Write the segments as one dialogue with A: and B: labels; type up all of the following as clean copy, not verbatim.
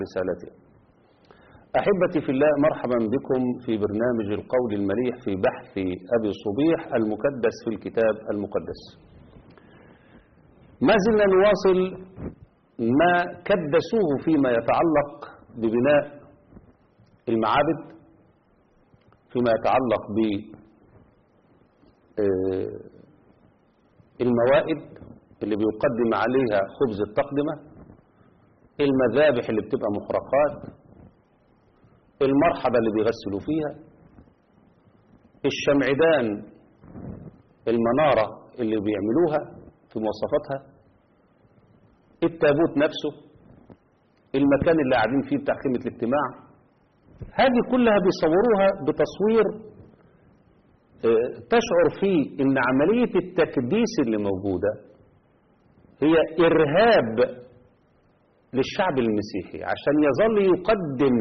A: رسالته. أحبتي في الله، مرحبا بكم في برنامج القول المليح في بحث أبي صبيح المكدس في الكتاب المقدس. ما زلنا نواصل ما كدسوه فيما يتعلق ببناء المعابد، فيما يتعلق بالموائد اللي بيقدم عليها خبز التقدمة، المذابح اللي بتبقى محرقات، المرحبة اللي بيغسلوا فيها، الشمعدان، المنارة اللي بيعملوها في مواصفاتها، التابوت نفسه، المكان اللي قاعدين فيه بتاع خيمة الاجتماع. هذه كلها بيصوروها بتصوير تشعر فيه ان عملية التكديس اللي موجودة هي إرهاب للشعب المسيحي عشان يظل يقدم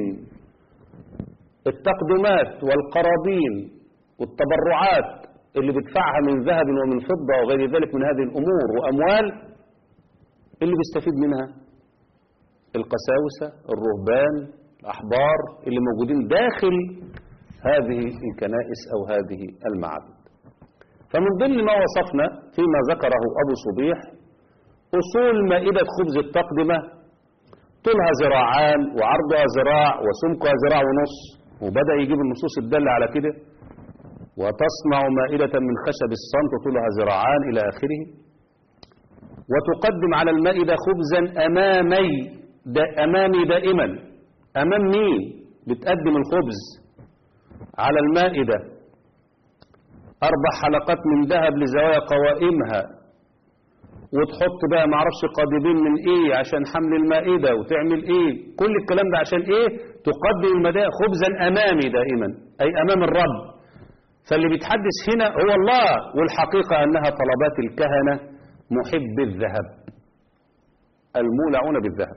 A: التقدمات والقرابين والتبرعات اللي بيدفعها من ذهب ومن فضة وغير ذلك من هذه الأمور وأموال. اللي بيستفيد منها القساوسة، الرهبان، الأحبار اللي موجودين داخل هذه الكنائس أو هذه المعابد. فمن ضمن ما وصفنا فيما ذكره أبو صبيح أصول مائدة خبز التقدمة، طولها ذراعان وعرضها ذراع وسمكها ذراع ونص، وبدأ يجيب النصوص الدالة على كده. وتصنع مائدة من خشب الصمت طولها ذراعان إلى آخره. وتقدم على المائدة خبزا أمامي دائما. أمام مين بتقدم الخبز على المائدة؟ 4 حلقات من ذهب لزوايا قوائمها، وتحط بقى معرفش قضيبين من ايه عشان حمل المائدة، وتعمل ايه كل الكلام ده عشان ايه؟ تقدم المائدة خبزا أمامي دائما، أي أمام الرب. فاللي بيتحدث هنا هو الله، والحقيقة أنها طلبات الكهنة محب الذهب المولعون بالذهب.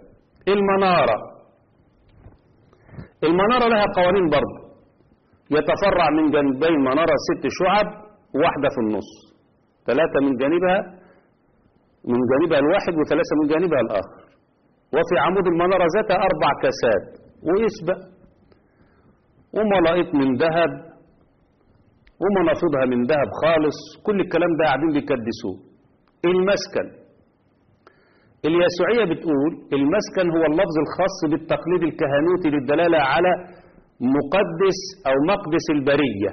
A: المنارة لها قوانين برضه، يتفرع من جانبي المنارة 6 شعب، واحدة في النص، 3 من جانبها الواحد و3 من جانبها الآخر. وفي عمود المنارة ذاتها 4 كاسات ويسبق وملائط من ذهب ومنافضها من ذهب خالص. كل الكلام ده قاعدين بيكدسوه. المسكن، اليسوعية بتقول المسكن هو اللفظ الخاص بالتقليد الكهنوتي للدلالة على مقدس أو مقدس البرية.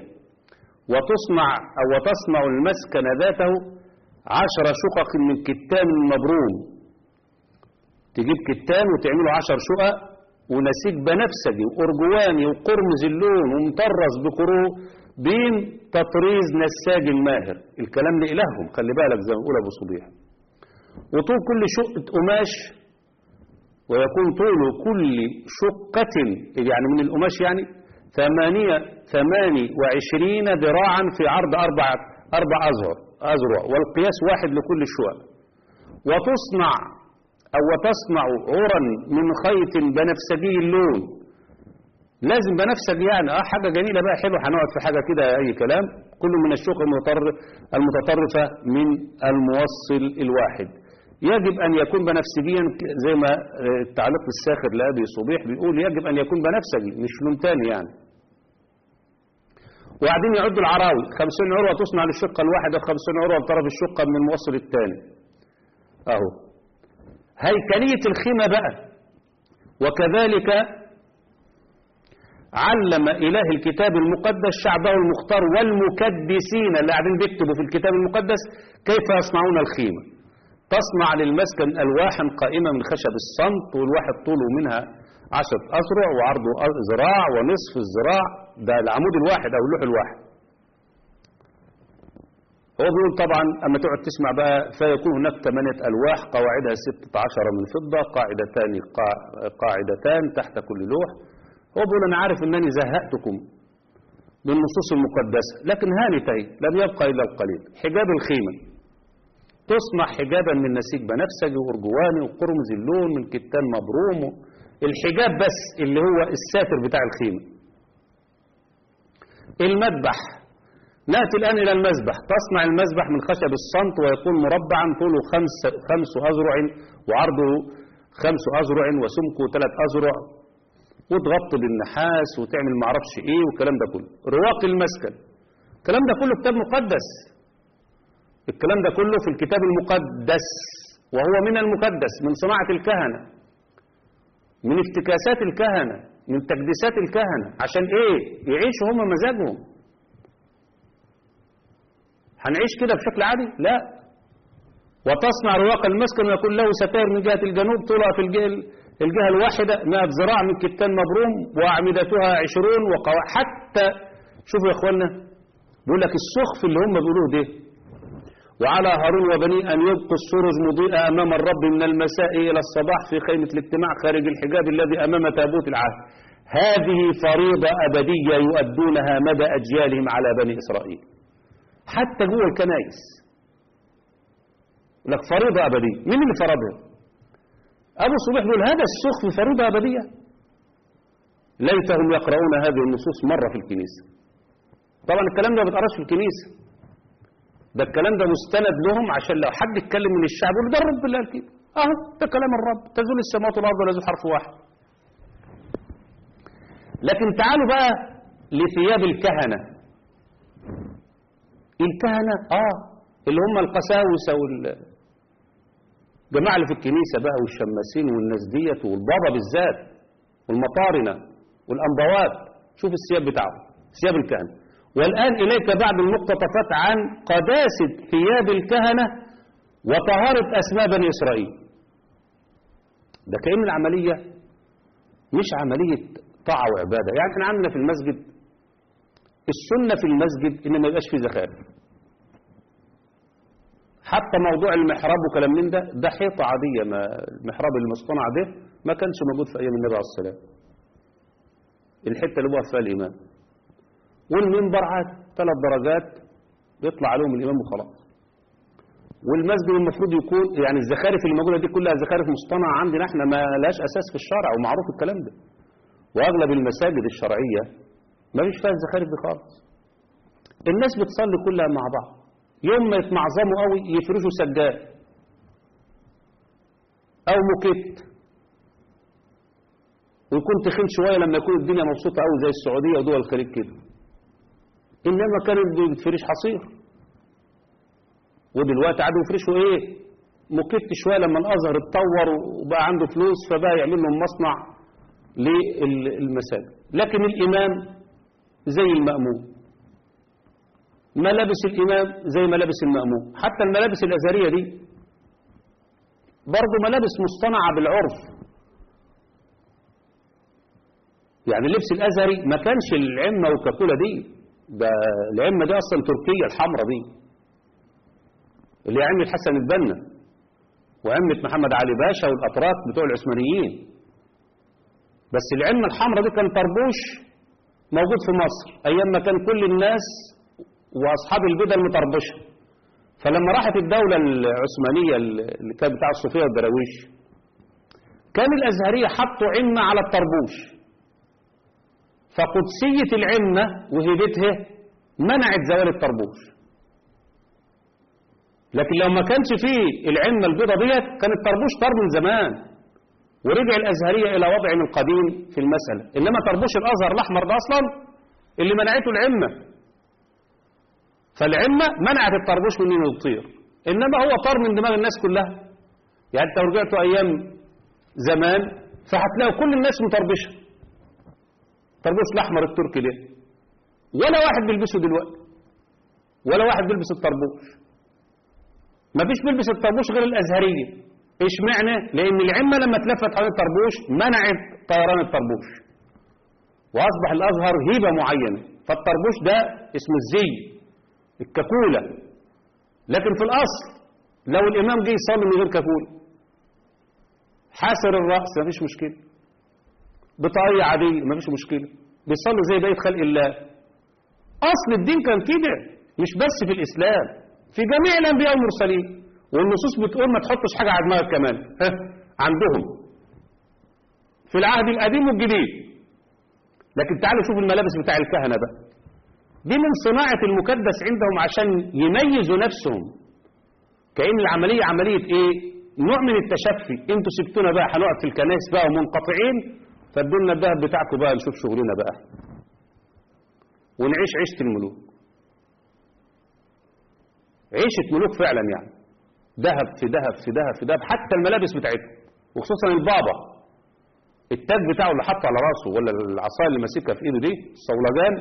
A: وتصنع المسكن ذاته 10 شقق من كتان مبروم. تجيب كتان وتعمله 10 شقق، ونسيج بنفسجي وأرجواني وقرمز اللون ومطرز بين تطريز نساج الماهر. الكلام ده إلههم، خلي بالك زي ما بيقول أبو صبيح. وطول كل شقة قماش، ويكون طول كل شقة يعني من القماش يعني 28 ذراعا في عرض 4 أذرع، والقياس 1 لكل الشقق. وتصنع عرا من خيط بنفسجي اللون. لازم بنفسجي يعني حاجة جميلة بقى حلوة، هنقعد في حاجة كده أي كلام. كل من الشقق المتطرفة من الموصل الواحد يجب أن يكون بنفسجيا، زي ما التعليق الساخر لأبي صبيح بيقول يجب أن يكون بنفسجي مش لون تاني يعني. وبعدين يعدوا العراوي 50 عروة تصنع للشقة الواحدة، 50 عروة لطرف الشقة من الموصل الثاني. أهو هيكلية الخيمة بقى. وكذلك علم إله الكتاب المقدس شعبه المختار والمكدسين اللي قاعدين بيكتبوا في الكتاب المقدس كيف يصنعون الخيمة. تصنع للمسكن ألواحا قائمة من خشب الصمت، والواحد طوله منها 10 أذرع وعرضه ذراع ونصف الذراع. ده العمود الواحد أو اللوح الواحد. هو بيقول طبعا أما تقعد تسمع بقى فيكون هناك 8 ألواح قواعدها 16 من فضة، قاعدتان تحت كل لوح. هو بيقول أنا عارف أنني زهقتكم بالنصوص المقدسة، لكن هانتهي لم يبقى إلا القليل. حجاب الخيمة تصنع حجابا من نسيج بنفسجي وأرجواني وقرمز اللون من كتان مبروم. الحجاب بس اللي هو الساتر بتاع الخيمة. المذبح، نأتي الآن إلى المذبح. تصنع المذبح من خشب الصمت، ويكون مربعا طوله 5 أذرع وعرضه 5 أذرع وسمكه 3 أذرع، وتغطي بالنحاس وتعمل معرفش ايه والكلام ده كله. رواق المسكن، الكلام ده كله كتاب مقدس، الكلام ده كله في الكتاب المقدس، وهو من المقدس، من صناعة الكهنة، من افتكاسات الكهنة، من تقديسات الكهنة. عشان ايه؟ يعيشوا هم مزاجهم. هنعيش كده بشكل عادي؟ لا. وتصنع رواق المسكن ويكون له ستائر من جهة الجنوب، طولها في الجهة الواحدة 100 ذراع من كتان مبروم، وأعمدتها 20 وقواعد. حتى شوفوا يا اخوانا، بيقول لك السخف اللي هم بيقولوه ده، وعلى هارون وبنيه أن يبقوا السرج مضيئة أمام الرب من المساء إلى الصباح في خيمة الاجتماع خارج الحجاب الذي أمام تابوت العهد. هذه فريضة أبدية يؤدونها مدى أجيالهم على بني إسرائيل. حتى جوه الكنائس لك فريضة أبدية. مين اللي فرضها؟ أبو صبيح بيقول هذا السخف فريضة أبدية. ليتهم يقرؤون هذه النصوص مرة في الكنيسة. طبعا الكلام ده ما بيتقراش في الكنيسة، ده الكلام ده مستند لهم، عشان لو حد اتكلم من الشعب يقول ده الرب اللي قال كده. اهو ده كلام الرب، تزول السماوات والارض ولا يزول حرف واحد. لكن تعالوا بقى لثياب الكهنة. الكهنة اللي هم القساوسة والجماعة اللي في الكنيسة بقى، والشماسين والناس ديت، والبابا بالذات، والمطارنة والأنبوات. شوف الثياب بتاعهم، ثياب الكهنة. والآن إليك بعض المقتطفات عن قداسة ثياب الكهنة وطهارة أسماء بني إسرائيل. ده كأن العملية مش عملية طاعة وعبادة. يعني احنا عندنا في المسجد السنة في المسجد إن ما يبقاش فيه زخارف. حتى موضوع المحراب وكلام من ده حيطة عادية، ما المحراب المصطنع ده ما كانش موجود في أيام النبي عليه الصلاة والسلام. الحتة اللي بقى فيها الإمام، والمنبر عاد 3 درجات يطلع عليهم الإمام وخلاص. والمسجد المفروض يكون يعني الزخارف اللي موجودة دي كلها زخارف مصطنعة عندنا احنا، ما لهاش أساس في الشرع، ومعروف الكلام ده. وأغلب المساجد الشرعية ما فيش فيها الزخارف دي خالص. الناس بتصلي كلها مع بعض، يوم ما يتمعظموا قوي يفرشوا سجاد أو موكيت، ويكون تخين شوية لما يكون الدنيا مبسوطة قوي زي السعودية ودول الخليج كده. إنما كانوا بتفرش حصير، ودلوقتي عادوا يفرشوا إيه؟ موكيت شوية لما الأزهر اتطور وبقى عنده فلوس، فبقى يعمل لهم مصنع للمساجد. لكن الإمام زي المأموم، ملابس الإمام زي ملابس المأموم. حتى الملابس الأزهرية دي برضو ملابس مصطنعة بالعرف. يعني اللبس الأزهري ما كانش العمة والكاكولة دي، ده العمة دي أصلا تركية الحمرة دي، اللي عمة حسن البنا وعمة محمد علي باشا والأتراك بتوع العثمانيين. بس العمة الحمرة دي كان طربوش موجود في مصر أيام ما كان كل الناس وأصحاب البدع المطربشة. فلما راحت الدولة العثمانية اللي كانت بتاع الصوفية والدراويش، كان الأزهرية حطوا عمة على الطربوش، فقدسية العمة وهيبتها منعت زوال الطربوش. لكن لو ما كانش فيه العمة البيضة ديت كان الطربوش طار من زمان، ورجع الأزهرية إلى وضعهم القديم في المسألة. إنما طربوش الأزهر الأحمر ده أصلا اللي منعته العمة، فالعمة منعت الطربوش من إنه يطير، إنما هو طار من دماغ الناس كلها. يعني أنت رجعتوا أيام زمان فهتلاقوا كل الناس مطربشة الطربوش الأحمر التركي ده، ولا واحد بيلبسه دلوقتي، ولا واحد بيلبس الطربوش. ما فيش بيلبس الطربوش غير الأزهرية. إيش معنى؟ لأن العمة لما تلفت حوالين الطربوش منعت طيران الطربوش، وأصبح الأزهر هيبة معينة. فالطربوش ده اسمه الزي، الكاكولة. لكن في الأصل لو الإمام جه يصلي من غير كاكولة، حاسر الرأس ما فيش مشكلة، بطاقية عادية ما فيش مشكلة، بيصلي زي بقية خلق الله. أصل الدين كان كده، مش بس في الإسلام، في جميع الأنبياء والمرسلين. والنصوص بتقول ما تحطش حاجة على دماغك كمان عندهم في العهد القديم والجديد. لكن تعالوا شوفوا الملابس بتاع الكهنة بقى، دي من صناعة المكدس عندهم عشان يميزوا نفسهم. كأن العملية عملية ايه؟ نوع من التشفي، انتوا سبتونا بقى هنقعد في الكنائس بقى ومنقطعين، فادولنا الذهب بتاعكم بقى نشوف شغلنا بقى ونعيش عيشة الملوك. عيشة ملوك فعلا يعني، ذهب في ذهب في ذهب في ذهب، حتى الملابس بتاعتهم، وخصوصا البابا التاج بتاعه اللي حطه على راسه ولا العصايه اللي ماسكها في ايده دي الصولجان،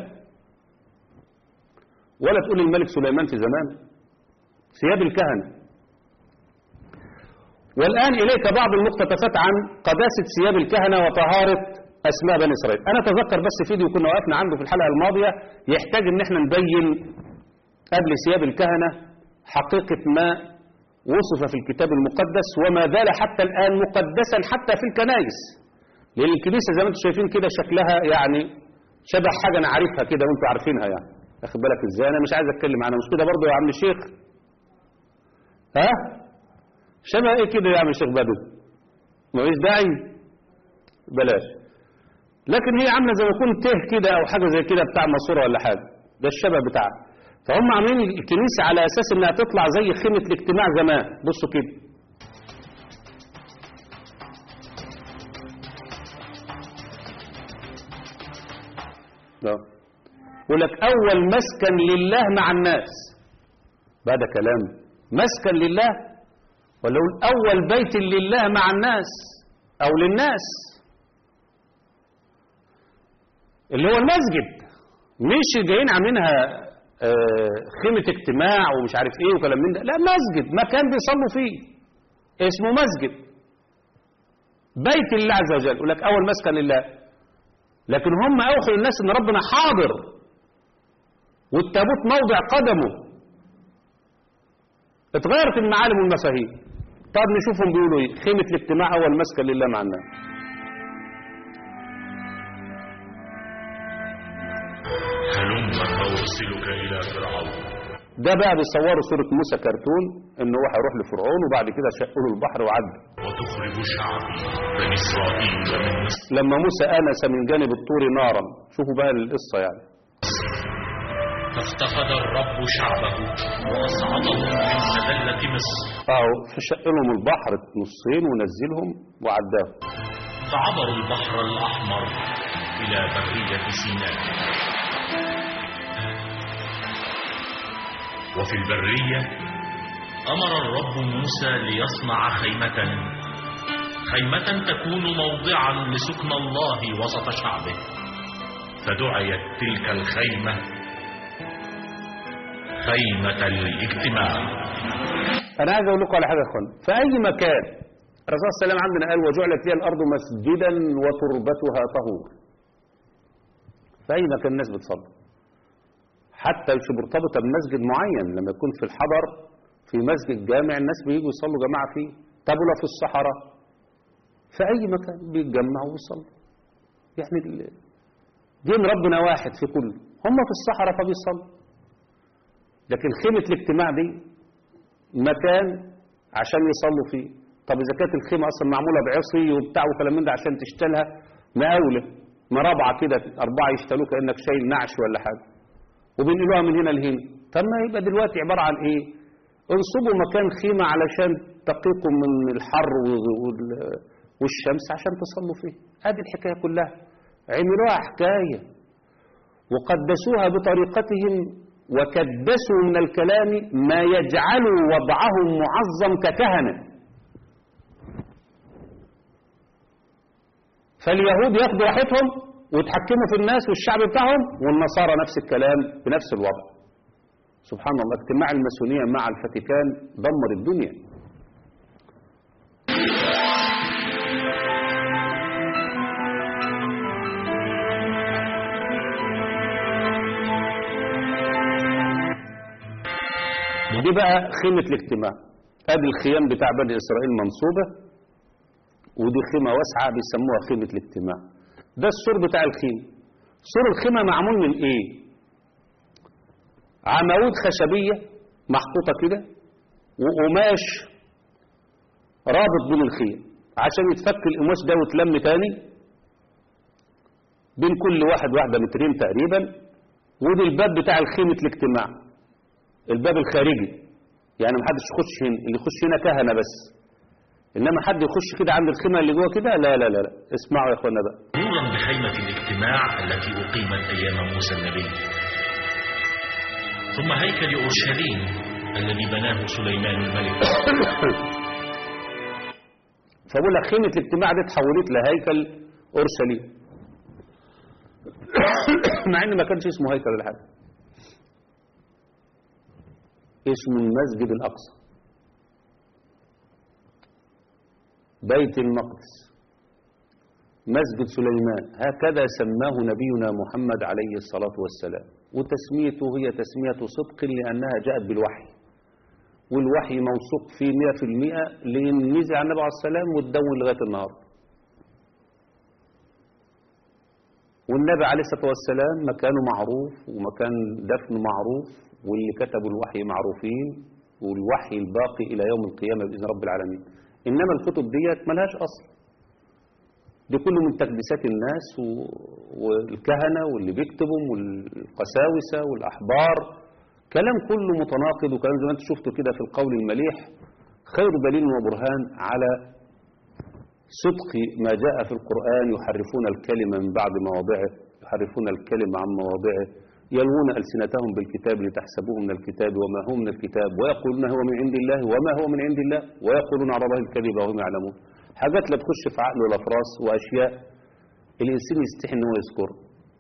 A: ولا تقول الملك سليمان في زمان، ثياب الكهنة. والآن إليك بعض المقتطفات عن قداسة ثياب الكهنة وطهارة أسماء بني إسرائيل. أنا أتذكر بس فيديو كنا وقفنا عنده في الحلقة الماضية يحتاج إن احنا نبين قبل ثياب الكهنة حقيقة ما وصف في الكتاب المقدس وما زال حتى الآن مقدسا حتى في الكنائس. لأن الكنيسة زي ما انتم شايفين كده شكلها يعني شبه حاجة أنا عارفها كده وانتم عارفينها يعني، واخد بالك ازاي؟ أنا مش عايز أتكلم عنها، مش كده برضه يا عم الشيخ؟ ها؟ شبه إيه كده يا عم الشيخ بدو؟ مفيش داعي؟ بلاش. لكن هي عاملة زي ما يكون ته كده أو حاجة زي كده بتاع ماسورة ولا حاجة، ده الشبه بتاعها. فهم عاملين الكنيسة على أساس إنها تطلع زي خيمة الاجتماع زمان، بصوا كده. يقول لك أول مسكن لله مع الناس، بعد كلام مسكن لله، ولا يقول أول بيت لله مع الناس أو للناس اللي هو المسجد، مش جايين عاملينها خيمة اجتماع ومش عارف ايه وكلام من ده، لا مسجد مكان بيصلوا فيه اسمه مسجد بيت الله عز وجل. يقول لك أول مسكن لله، لكن هم أوحوا للناس إن ربنا حاضر والتابوت موضع قدمه، اتغيرت المعالم والمفاهيم. طب نشوفهم بيقولوا ايه. خيمة الاجتماع أول مسكن لله مع الناس.
B: هلم فأرسلك إلى فرعون.
A: ده بقى بيصوروا صورة موسى كرتون إن هو هيروح لفرعون وبعد كده شقوا له البحر وعدى.
B: وتخرج شعبي بني إسرائيل من مصر.
A: لما موسى آنس من جانب الطور نارا، شوفوا بقى القصة يعني.
B: فافتقد الرب شعبه وأصعدهم من سدلة مصر.
A: فشق لهم البحر نصين ونزلهم وعداهم.
B: فعبروا البحر الأحمر إلى برية سيناء. وفي البرية أمر الرب موسى ليصنع خيمة تكون موضعا لسكن الله وسط شعبه. فدعيت تلك الخيمة خيمة الاجتماع.
A: أنا عايز أقول لكم على حاجة يا أخوان، في أي مكان الرسول صلى الله عليه وسلم عندنا قال وجعلت لي الأرض مسجدا وتربتها طهور. في أي مكان الناس بتصلي، حتى مش مرتبطة بمسجد معين، لما يكون في الحضر في مسجد جامع الناس بييجوا يصلوا جماعة فيه. طب ولا في الصحراء، في أي مكان بيتجمعوا ويصلوا. يعني دين ربنا واحد في كله، هم في الصحراء فبيصلوا. لكن خيمة الاجتماع دي مكان عشان يصلوا فيه. طب إذا كانت الخيمة أصلا معمولة بعصي وبتاع وكلام من ده عشان تشتلها مقاولة مربعة كده 4 يشتلوه كأنك شايل نعش ولا حاجة وبينقلوها من هنا لهنا. طب ما يبقى دلوقتي عبارة عن إيه؟ انصبوا مكان خيمة علشان تقيكم من الحر والشمس عشان تصلوا فيه. هذه الحكاية كلها عملوها حكاية وقدسوها بطريقتهم وكدسوا من الكلام ما يجعل وضعهم معظم ككهنة. فاليهود ياخدوا راحتهم ويتحكموا في الناس والشعب بتاعهم، والنصارى نفس الكلام بنفس الوضع. سبحان الله، اجتماع الماسونية مع الفاتيكان دمر الدنيا. ودي بقى خيمة الاجتماع. ادي الخيام بتاع بني اسرائيل منصوبة، ودي خيمة واسعة بيسموها خيمة الاجتماع. ده السور بتاع الخيمة. سور الخيمة معمول من ايه؟ عمود خشبية محطوطة كده وقماش رابط بين الخيم عشان يتفك القماش ده وتلم تاني بين كل واحدة مترين تقريبا. ودي الباب بتاع الخيمة الاجتماع، الباب الخارجي، يعني محدش يخش هنا، اللي يخش هنا كهنة بس. إنما حد يخش كده عند الخيمة اللي جوه كده، لا لا لا لا. اسمعوا يا إخوانا بقى.
B: مرورا بخيمة الاجتماع التي أقيمت أيام موسى النبي، ثم هيكل أورشليم الذي بناه سليمان الملك.
A: فبقول لك خيمة الاجتماع دي اتحولت لهيكل أورشليم. مع إن ما كانش اسمه هيكل ولا حاجة، اسمه المسجد الأقصى، بيت المقدس، مسجد سليمان، هكذا سماه نبينا محمد عليه الصلاة والسلام. وتسميته هي تسمية صدق لأنها جاءت بالوحي، والوحي موثوق فيه 100%، لأن نزل على النبي عليه السلام وتدون لغاية النهارده. والنبي عليه الصلاة والسلام مكانه معروف ومكان دفنه معروف، واللي كتبوا الوحي معروفين، والوحي الباقي إلى يوم القيامة بإذن رب العالمين. إنما الكتب ديت ملهاش أصل، دي كله من تكبيسات الناس والكهنة واللي بيكتبهم والقساوسة والأحبار، كلام كله متناقض، وكلام زي ما انت شفتوا كده في القول المليح خير دليل وبرهان على صدق ما جاء في القرآن. يحرفون الكلمة من بعد مواضعه، يحرفون الكلمة عن مواضعه، يلوون ألسنتهم بالكتاب لتحسبوه من الكتاب وما هو من الكتاب، ويقولون هو من عند الله وما هو من عند الله، ويقولون على الله الكذب وهم يعلمون. حاجات لا تخش في عقل ولا في راس، وأشياء الإنسان يستحي إن هو يذكرها.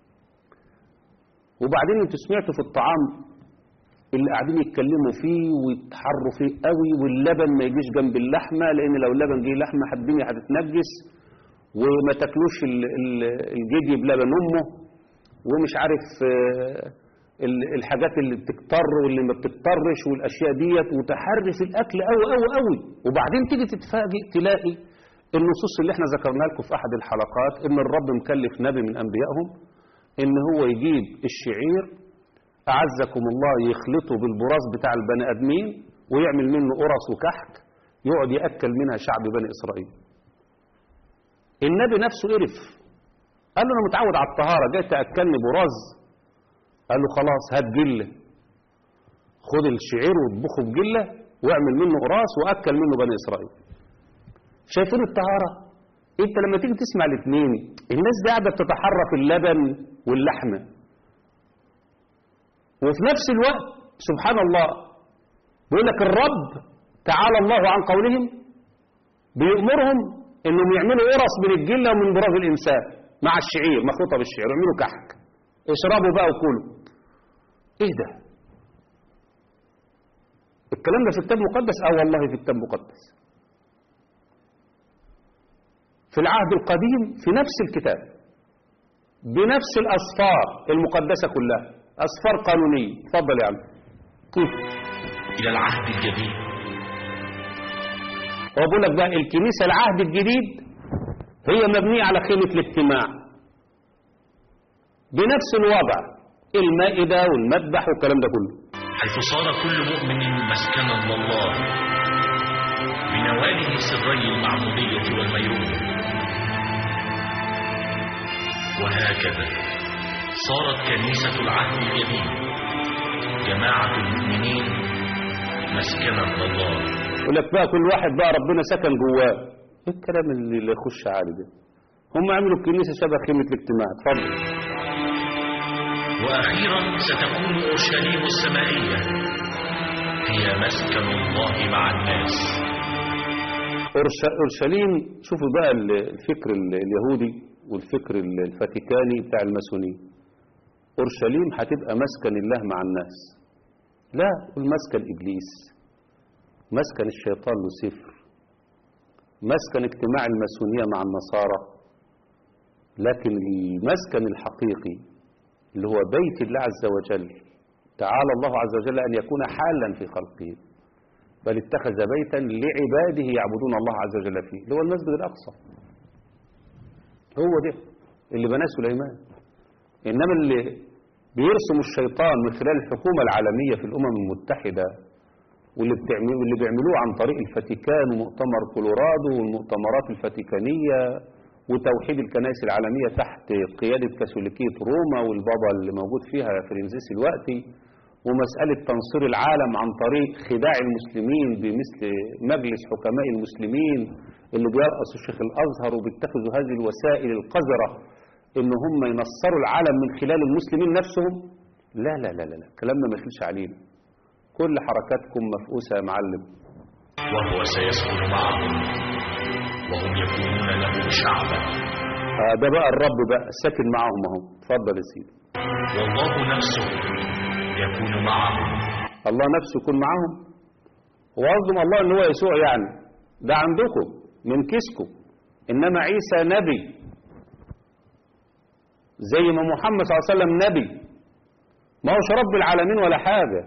A: وبعدين انتوا سمعتوا في الطعام اللي قاعدين يتكلموا فيه ويتحروا فيه قوي، واللبن ما يجيش جنب اللحمة، لأن لو اللبن جه لحمة الدنيا هتتنجس، وما تاكلوش الجدي بلبن أمه، ومش عارف الحاجات اللي بتكتر واللي ما بتكترش والأشياء ديت، وتحري في الأكل قوي قوي قوي. وبعدين تيجي تتفاجئ تلاقي النصوص اللي احنا ذكرناها لكم في أحد الحلقات، إن الرب مكلف نبي من أنبيائهم إن هو يجيب الشعير أعزكم الله يخلطه بالبراز بتاع البني آدمين ويعمل منه قرص وكحك يقعد يأكل منها شعب بني إسرائيل. النبي نفسه قرف، قال له أنا متعود على الطهارة، جاي تأكلني براز؟ قال له خلاص هات جلة، خد الشعير واطبخه بجلة واعمل منه قراص وأكل منه بني إسرائيل. شايفين الطهارة؟ انت لما تيجي تسمع الاثنين، الناس دي قاعدة بتتحرى في اللبن واللحمة، وفي نفس الوقت سبحان الله بيقول لك الرب تعالى الله عن قولهم بيأمرهم انهم يعملوا قرص من الجلة ومن براز الإنسان مع الشعير، مخلوطة بالشعير، يعملوا كحك، اشربوا بقى وكلوا. ايه ده؟ الكلام ده في الكتاب المقدس؟ والله في الكتاب المقدس، في العهد القديم، في نفس الكتاب، بنفس الأسفار المقدسة كلها، أسفار قانونية. اتفضل يا عم.
B: إلى العهد الجديد.
A: هو بيقول لك بقى الكنيسة العهد الجديد هي مبنية على خيمة الاجتماع بنفس الوضع، المائدة والمذبح والكلام ده كله،
B: حيث صار كل مؤمن مسكنا لله بنواله سري المعمودية والميرون. وهكذا صارت كنيسة العهد الجديد جماعة المؤمنين مسكنا لله.
A: يقول لك بقى كل واحد بقى ربنا سكن جواه. ايه الكلام اللي يخش عالي ده؟ هم عملوا الكنيسة شبه خيمة الاجتماع. اتفضل.
B: وأخيرا ستكون أورشليم السمائية هي مسكن الله مع الناس.
A: أورشليم، شوفوا بقى الفكر اليهودي والفكر الفاتيكاني بتاع الماسونية. أورشليم هتبقى مسكن الله مع الناس. لا، المسكن إبليس، مسكن الشيطان لوسيفر، مسكن اجتماع الماسونية مع النصارى. لكن المسكن الحقيقي اللي هو بيت الله عز وجل، تعالى الله عز وجل أن يكون حالا في خلقه، بل اتخذ بيتا لعباده يعبدون الله عز وجل فيه، اللي هو المسجد الأقصى. هو ده اللي بناه سليمان. إنما اللي بيرسم الشيطان من خلال الحكومة العالمية في الأمم المتحدة، واللي بيعملوه عن طريق الفاتيكان ومؤتمر كولورادو والمؤتمرات الفاتيكانية وتوحيد الكنائس العالمية تحت قيادة كاثوليكية روما والبابا اللي موجود فيها فرنسيس الوقتي، ومسألة تنصير العالم عن طريق خداع المسلمين بمثل مجلس حكماء المسلمين اللي بيرأسوا الشيخ الأزهر وبيتخذوا هذه الوسائل القذرة إن هم ينصروا العالم من خلال المسلمين نفسهم. لا لا لا لا، كلامنا ما يخلش علينا، كل حركاتكم مفقوسة يا معلم.
B: وهو سيسكن معهم وهم يكونون له شعبا.
A: ده بقى الرب بقى ساكن معهم اهو. اتفضل يا سيدي.
B: والله نفسه يكون معهم.
A: الله نفسه يكون معهم. وقصدهم الله ان هو يسوع يعني، ده عندكم من كيسكم، انما عيسى نبي زي ما محمد صلى الله عليه وسلم نبي، ما هوش رب العالمين ولا حاجة،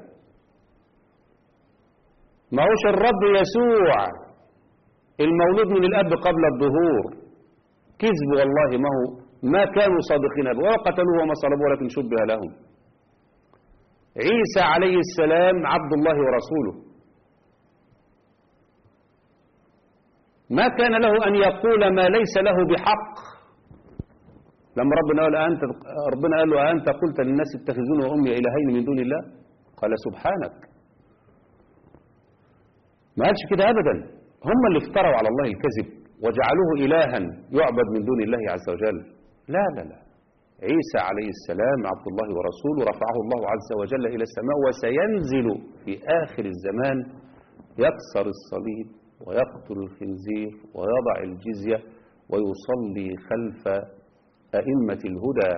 A: ما هوش الرب يسوع المولود من الأب قبل الظهور. كذب والله، ما كانوا صادقين به، وقتلوه وما صلبوه ولكن شبه لهم. عيسى عليه السلام عبد الله ورسوله، ما كان له أن يقول ما ليس له بحق. لما ربنا قال له أنت قلت للناس اتخذوني وأمي إلهين من دون الله، قال سبحانك. ما قالش كده أبدا، هم اللي افتروا على الله الكذب وجعلوه إلها يعبد من دون الله عز وجل. لا لا لا، عيسى عليه السلام عبد الله ورسوله، رفعه الله عز وجل إلى السماء، وسينزل في آخر الزمان يكسر الصليب ويقتل الخنزير ويضع الجزية ويصلي خلف أئمة الهدى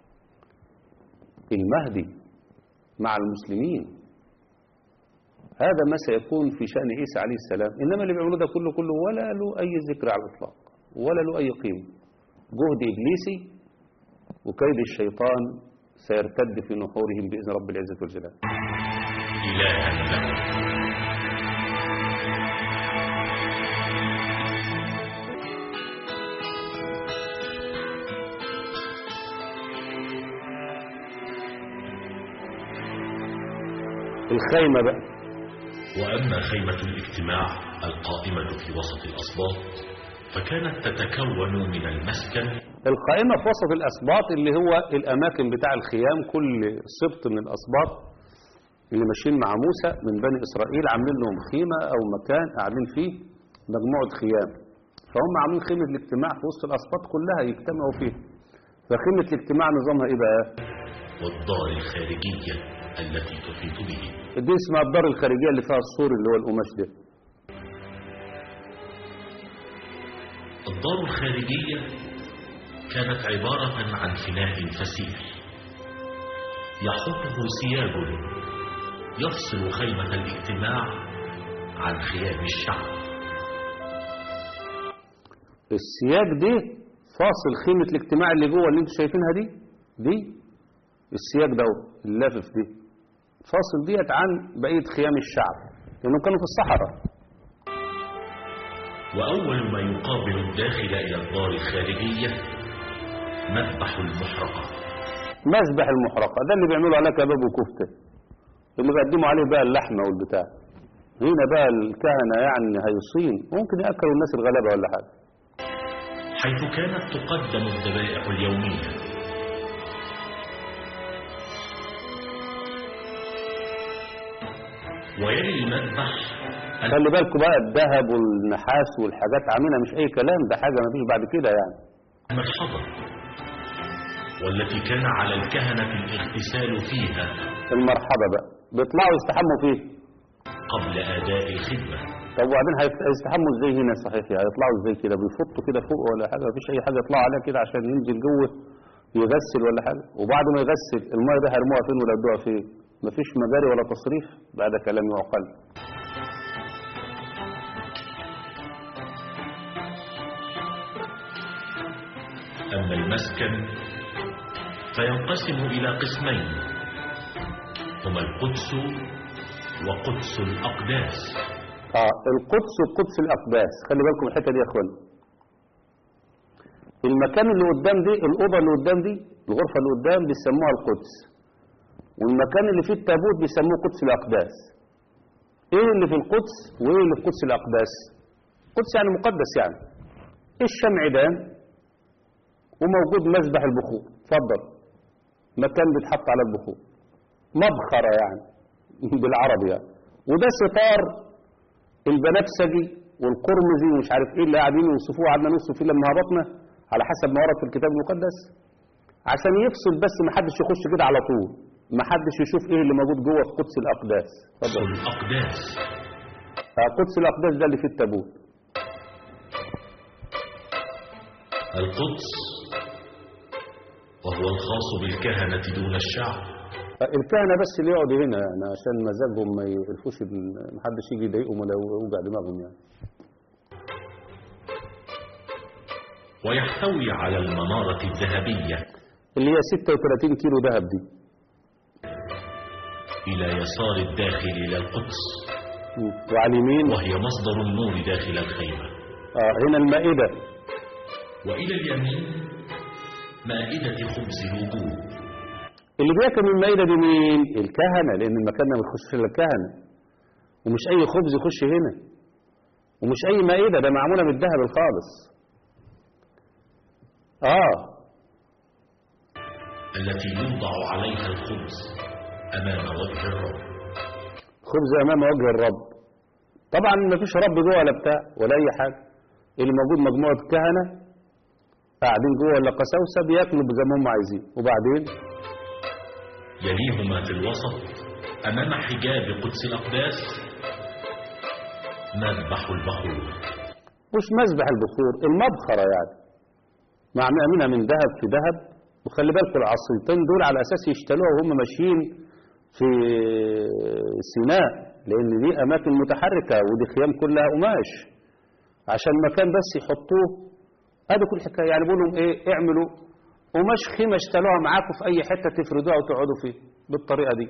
A: المهدي مع المسلمين. هذا ما سيكون في شأن عيسى عليه السلام. إنما اللي بيعملوه ده كله ولا له أي ذكر على الإطلاق، ولا له أي قيمة. جهد إبليسي وكيد الشيطان سيرتد في نحورهم بإذن رب العزة والجلال. الخيمة بقى.
B: وأما خيمة الاجتماع القائمة في وسط الأسباط فكانت تتكون من المسكن.
A: القائمة في وسط الأسباط اللي هو الأماكن بتاع الخيام، كل سبط من الأسباط اللي ماشيين مع موسى من بني إسرائيل عاملين لهم خيمة أو مكان قاعدين فيه مجموعة خيام، فهم عاملين خيمة الاجتماع في وسط الأسباط كلها يجتمعوا فيه. فخيمة الاجتماع نظامها إيه بقى؟
B: والدار الخارجية التي تحيط به.
A: دي اسمها الدار الخارجية اللي فيها السور اللي هو القماش ده.
B: الدار الخارجية كانت عبارة عن فناء فسيح يحوطه سياج يفصل خيمة الاجتماع عن خيام الشعب.
A: السياج دي فاصل خيمة الاجتماع اللي جوه اللي انتوا شايفينها دي السياج ده اللافف دي فاصل ديت عن بقية خيام الشعب لأنهم كانوا في الصحراء.
B: وأول ما يقابل الداخل إلى الدار الخارجية مذبح المحرقة.
A: مذبح المحرقة ده اللي بيعملوا عليه كباب وكفتة، اللي بيقدموا عليه بقى اللحمة والبتاع. هنا بقى الكهنة يعني هيصين، ممكن يأكلوا الناس الغلابة ولا حاجة.
B: حيث كانت تقدم الذبائح اليومية. ويلي المذبح.
A: خلي بالكم بقى الذهب والنحاس والحاجات عاملها مش أي كلام، ده حاجة ما فيش بعد كده يعني.
B: المرحبا والتي كان على الكهنة الاغتسال فيها.
A: المرحبا بقى بيطلعوا يستحموا فيه
B: قبل أداء الخدمة.
A: طب وبعدين هيستحموا ازاي هنا صحيح؟ هيطلعوا ازاي كده؟ بيفطوا كده فوق ولا حاجة؟ مفيش أي حاجة يطلعوا عليها كده عشان ينزل جوه يغسل ولا حاجة؟ وبعد ما يغسل المية ده هيرموها فين ولا يدوها فين؟ مفيش مجاري ولا تصريف بعد كلام يعقل.
B: أما المسكن فينقسم إلى قسمين هما القدس وقدس الأقداس.
A: القدس وقدس الأقداس، خلي بالكم الحتة دي يا أخوان. المكان اللي قدام دي، الأوضة اللي قدام دي، الغرفة اللي قدام بيسموها القدس، والمكان اللي فيه التابوت بيسموه قدس الأقداس. إيه اللي في القدس وإيه اللي في قدس الأقداس؟ قدس يعني مقدس يعني. الشمعدان وموجود مذبح البخور، اتفضل، مكان بيتحط على البخور. مبخرة يعني بالعربي يعني. وده ستار البنفسجي والقرمزي ومش عارف ايه اللي قاعدين يوصفوه، قعدنا نوصف فيه لما هبطنا على حسب ما ورد في الكتاب المقدس، عشان يفصل بس ما حدش يخش كده على طول، ما حدش يشوف ايه اللي موجود جوه في قدس الاقداس. اتفضل.
B: الأقداس.
A: قدس الاقداس ده اللي فيه التابوت.
B: القدس وهو الخاص بالكهنة دون الشعب.
A: الكهنة بس اللي يقعدوا هنا يعني عشان مزاجهم ما يقرفوش، ما حدش يجي يضايقهم ولا يوجع دماغهم يعني.
B: ويحتوي على المنارة الذهبية
A: اللي هي 36 كيلو ذهب دي.
B: إلى يسار الداخل إلى القدس،
A: وعلى اليمين
B: وهي مصدر النور داخل الخيمة.
A: هنا المائدة.
B: وإلى اليمين مائدة خبز الوجود.
A: اللي بياكل من المائدة دي مين؟ الكهنة، لأن المكان ده ما يخش إلا الكهنة، ومش أي خبز يخش هنا، ومش أي مائدة، ده معمولة من الذهب الخالص.
B: التي يوضع عليها الخبز أمام وجه الرب.
A: خبز أمام وجه الرب. طبعا ما فيش رب جوه ولا بتاع ولا أي حاجة، اللي موجود مجموعة كهنة قاعدين جوه ولا قساوسة بياكلوا زي ما هم عايزين. وبعدين
B: يليهما في الوسط أمام حجاب قدس الأقداس مذبح البخور.
A: مش مذبح البخور، المبخرة يعني، معمولة من ذهب في ذهب. وخلي بالكم العصيتين دول على أساس يشتلوها وهم ماشيين في سيناء، لأن دي أماكن متحركة ودي خيام كلها قماش، عشان مكان بس يحطوه. هذا كل حكاية يعني. بيقولوا إيه؟ اعملوا قماش خيمة اشتلوها معاكم في أي حتة تفردوها وتقعدوا فيه بالطريقة دي.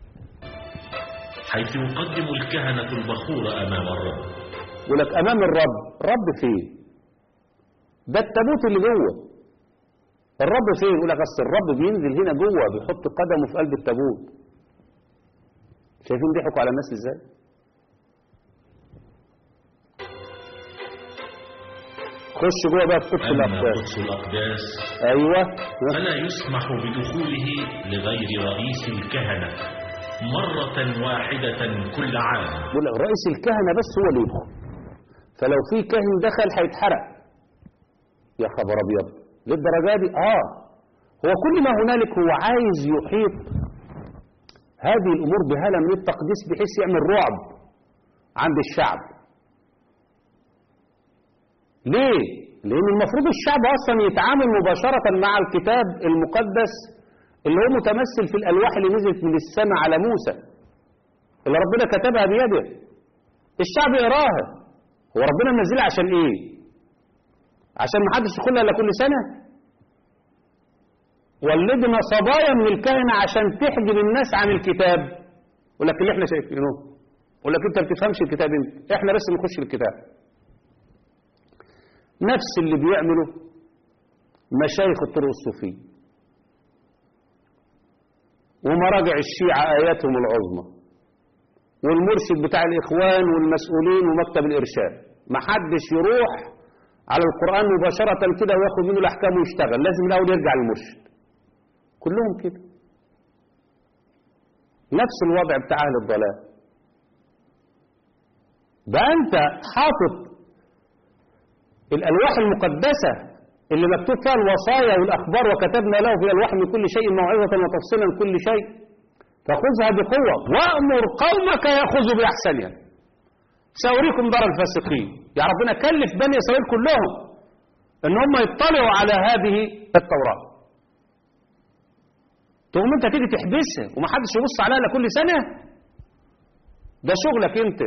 B: حيث يقدم الكهنة البخور أمام الرب.
A: يقول لك أمام الرب. رب فين؟ ده التابوت اللي جوه. الرب فين؟ يقول لك اصل الرب بينزل هنا جوه، بيحط قدمه في قلب التابوت. شايفين ضحكوا على الناس ازاي؟ خش جوه بقى في قدس الاقداس.
B: قدس الاقداس
A: ايوه.
B: فلا يسمح بدخوله لغير رئيس الكهنة مرة واحدة كل عام.
A: يقول لك رئيس الكهنة بس هو اللي يدخل، فلو في كاهن دخل هيتحرق. يا خبر ابيض للدرجة دي. هو كل ما هنالك هو عايز يحيط هذه الأمور بهالة من التقديس بحيث يعمل رعب عند الشعب. ليه؟ لأن المفروض الشعب أصلا يتعامل مباشرة مع الكتاب المقدس اللي هو متمثل في الألواح اللي نزلت من السماء على موسى، اللي ربنا كتبها بيده. الشعب يقراها. هو ربنا منزلها عشان إيه؟ عشان ما حدش يدخلها الا كل سنه؟ ولدنا صبايا من الكهنه عشان تحجب الناس عن الكتاب. يقول لك اللي احنا شايفينه. يقول لك انت ما بتفهمش الكتاب، احنا بس نخش الكتاب. نفس اللي بيعمله مشايخ الطرق الصوفيه ومراجع الشيعه اياتهم العظمى والمرشد بتاع الاخوان والمسؤولين ومكتب الارشاد. ما حدش يروح على القرآن مباشرة كده وياخد منه الأحكام ويشتغل، لازم الأول يرجع للمرشد. كلهم كده. نفس الوضع بتاع أهل الضلال. بقى أنت حاطط الألواح المقدسة اللي مكتوب فيها الوصايا والأخبار وكتبنا له في الألواح من كل شيء موعظة وتفصيلا من كل شيء، فخذها بقوة وأمر قومك يأخذوا بأحسنها سأريكم دار الفاسقين. يا ربنا كلف بني إسرائيل كلهم ان هم يطلعوا على هذه التوراة. تقوم انت تيجي تحبسها ومحدش يبص عليها الا كل سنة؟ ده شغلك انت،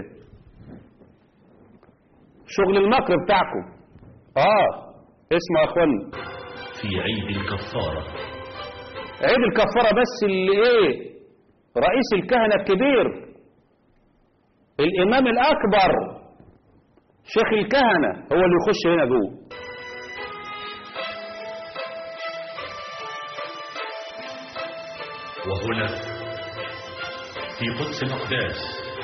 A: شغل المكر بتاعكم. اسمع يا اخوان،
B: في عيد الكفارة.
A: عيد الكفارة بس اللي رئيس الكهنة الكبير الإمام الأكبر شيخ الكهنة هو اللي يخش هنا جوه.
B: وهنا في قدس الأقداس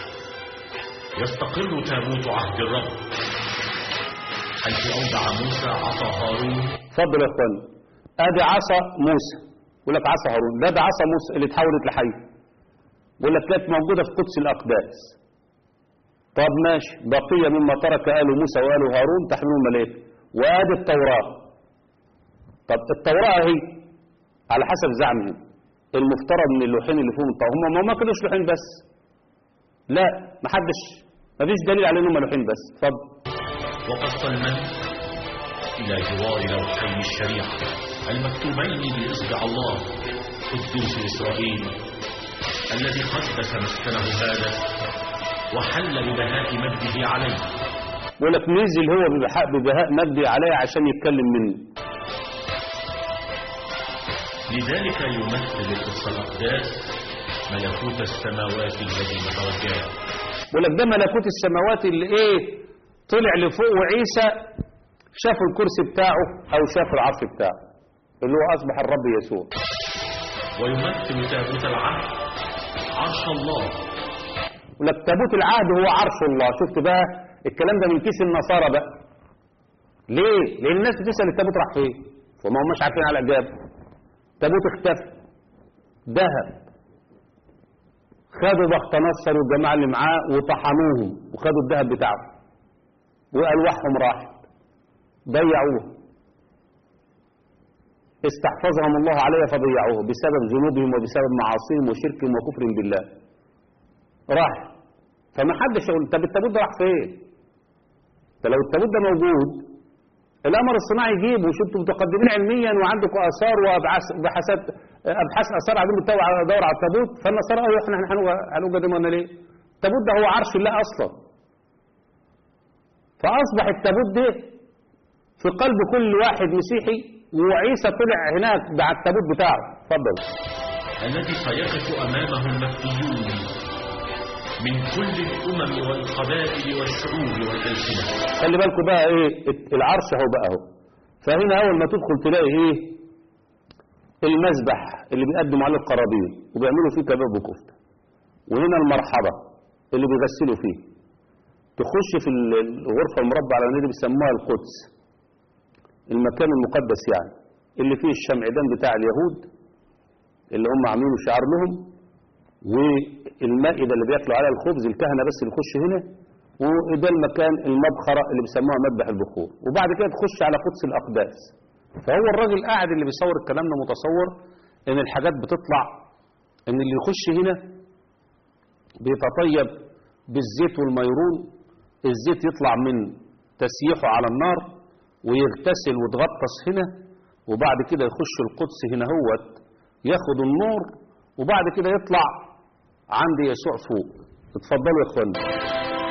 B: يستقر تابوت عهد الرب، حيث أودع موسى عصا هارون.
A: اتفضل يا اخوان. ادي عصا موسى، يقول لك عصا هارون، ده عصا موسى اللي اتحولت لحي. يقول لك كانت موجودة في قدس الأقداس. طب ماشي، بقية مما ترك آل موسى وآل هارون تحمله الملائكة، وآدي التوراة. طب التوراة هي على حسب زعمهم المفترض من اللوحين اللي فيهم التوراة، هم ما كانوش لوحين بس، لا ما فيش دليل على انهم لوحين بس. اتفضل.
B: وقد صلنا إلى جوار لوحي الشريعة المكتوبين بإصبع الله قدوس إسرائيل الذي قدس مسكنه هذا وحل ببهاء مجده عليه.
A: يقول لك نزل هو ببهاء مجده عليه عشان يتكلم منه.
B: لذلك يمثل قدس الأقداس ملكوت السماوات الذي متوجه.
A: يقول لك ده ملكوت السماوات اللي طلع لفوق، وعيسى شاف الكرسي بتاعه او شاف العرش بتاعه اللي هو اصبح الرب يسوع.
B: ويمثل تابوت العهد عرش الله.
A: يقول لك تابوت العهد هو عرش الله. شفت بقى الكلام ده من كيس النصارى بقى. ليه؟ لان الناس بتسال التابوت راح فين، فما هماش عارفين على الاجابه. تابوت اختفى، ذهب، خدوا بخت نصر والجماعه اللي معاه وطحنوهم وخدوا الذهب بتاعهم والواحهم راحت، ضيعوه، استحفظهم الله عليه فضيعوه بسبب ذنوبهم وبسبب معاصيهم وشركهم وكفرهم بالله. راح. فما حدش يقول طب التابوت ده راح فين؟ فلو التابوت ده موجود القمر الصناعي يجيبه، وشفتوا متقدمين علميا وعندكم اثار وابحاثات ابحاث اثار قاعدين بتدور على التابوت، فالنصارى قالوا احنا هنوجد ده ليه؟ التابوت ده هو عرش الله اصلا. فاصبح التابوت ده في قلب كل واحد مسيحي، وعيسى طلع هناك مع التابوت بتاعه. اتفضل.
B: الذي سيقف امامه المكيون من كل الامم والقبائل والشعوب والالسنه.
A: خلي بالكم بقى العرش اهو بقى اهو. فهنا اول ما تدخل تلاقي المذبح اللي بيقدموا عليه القرابين وبيعملوا فيه كباب وكفته، وهنا المرحبه اللي بيغسلوا فيه. تخش في الغرفه المربعه اللي بيسموها القدس، المكان المقدس يعني اللي فيه الشمعدان بتاع اليهود اللي هم عاملينه شعار لهم، والمائدة اللي بياكلوا عليها الخبز الكهنة بس اللي يخش هنا، وده المكان المبخرة اللي بيسموها مذبح البخور. وبعد كده تخش على قدس الأقداس. فهو الراجل قاعد اللي بيصور الكلام ده متصور ان الحاجات بتطلع ان اللي يخش هنا بيتطيب بالزيت والميرون، الزيت يطلع من تسييحه على النار ويغتسل وتغطس هنا، وبعد كده يخش القدس هنا هوت ياخد النور، وبعد كده يطلع عند يسوع فوق. اتفضلوا يا اخوانا.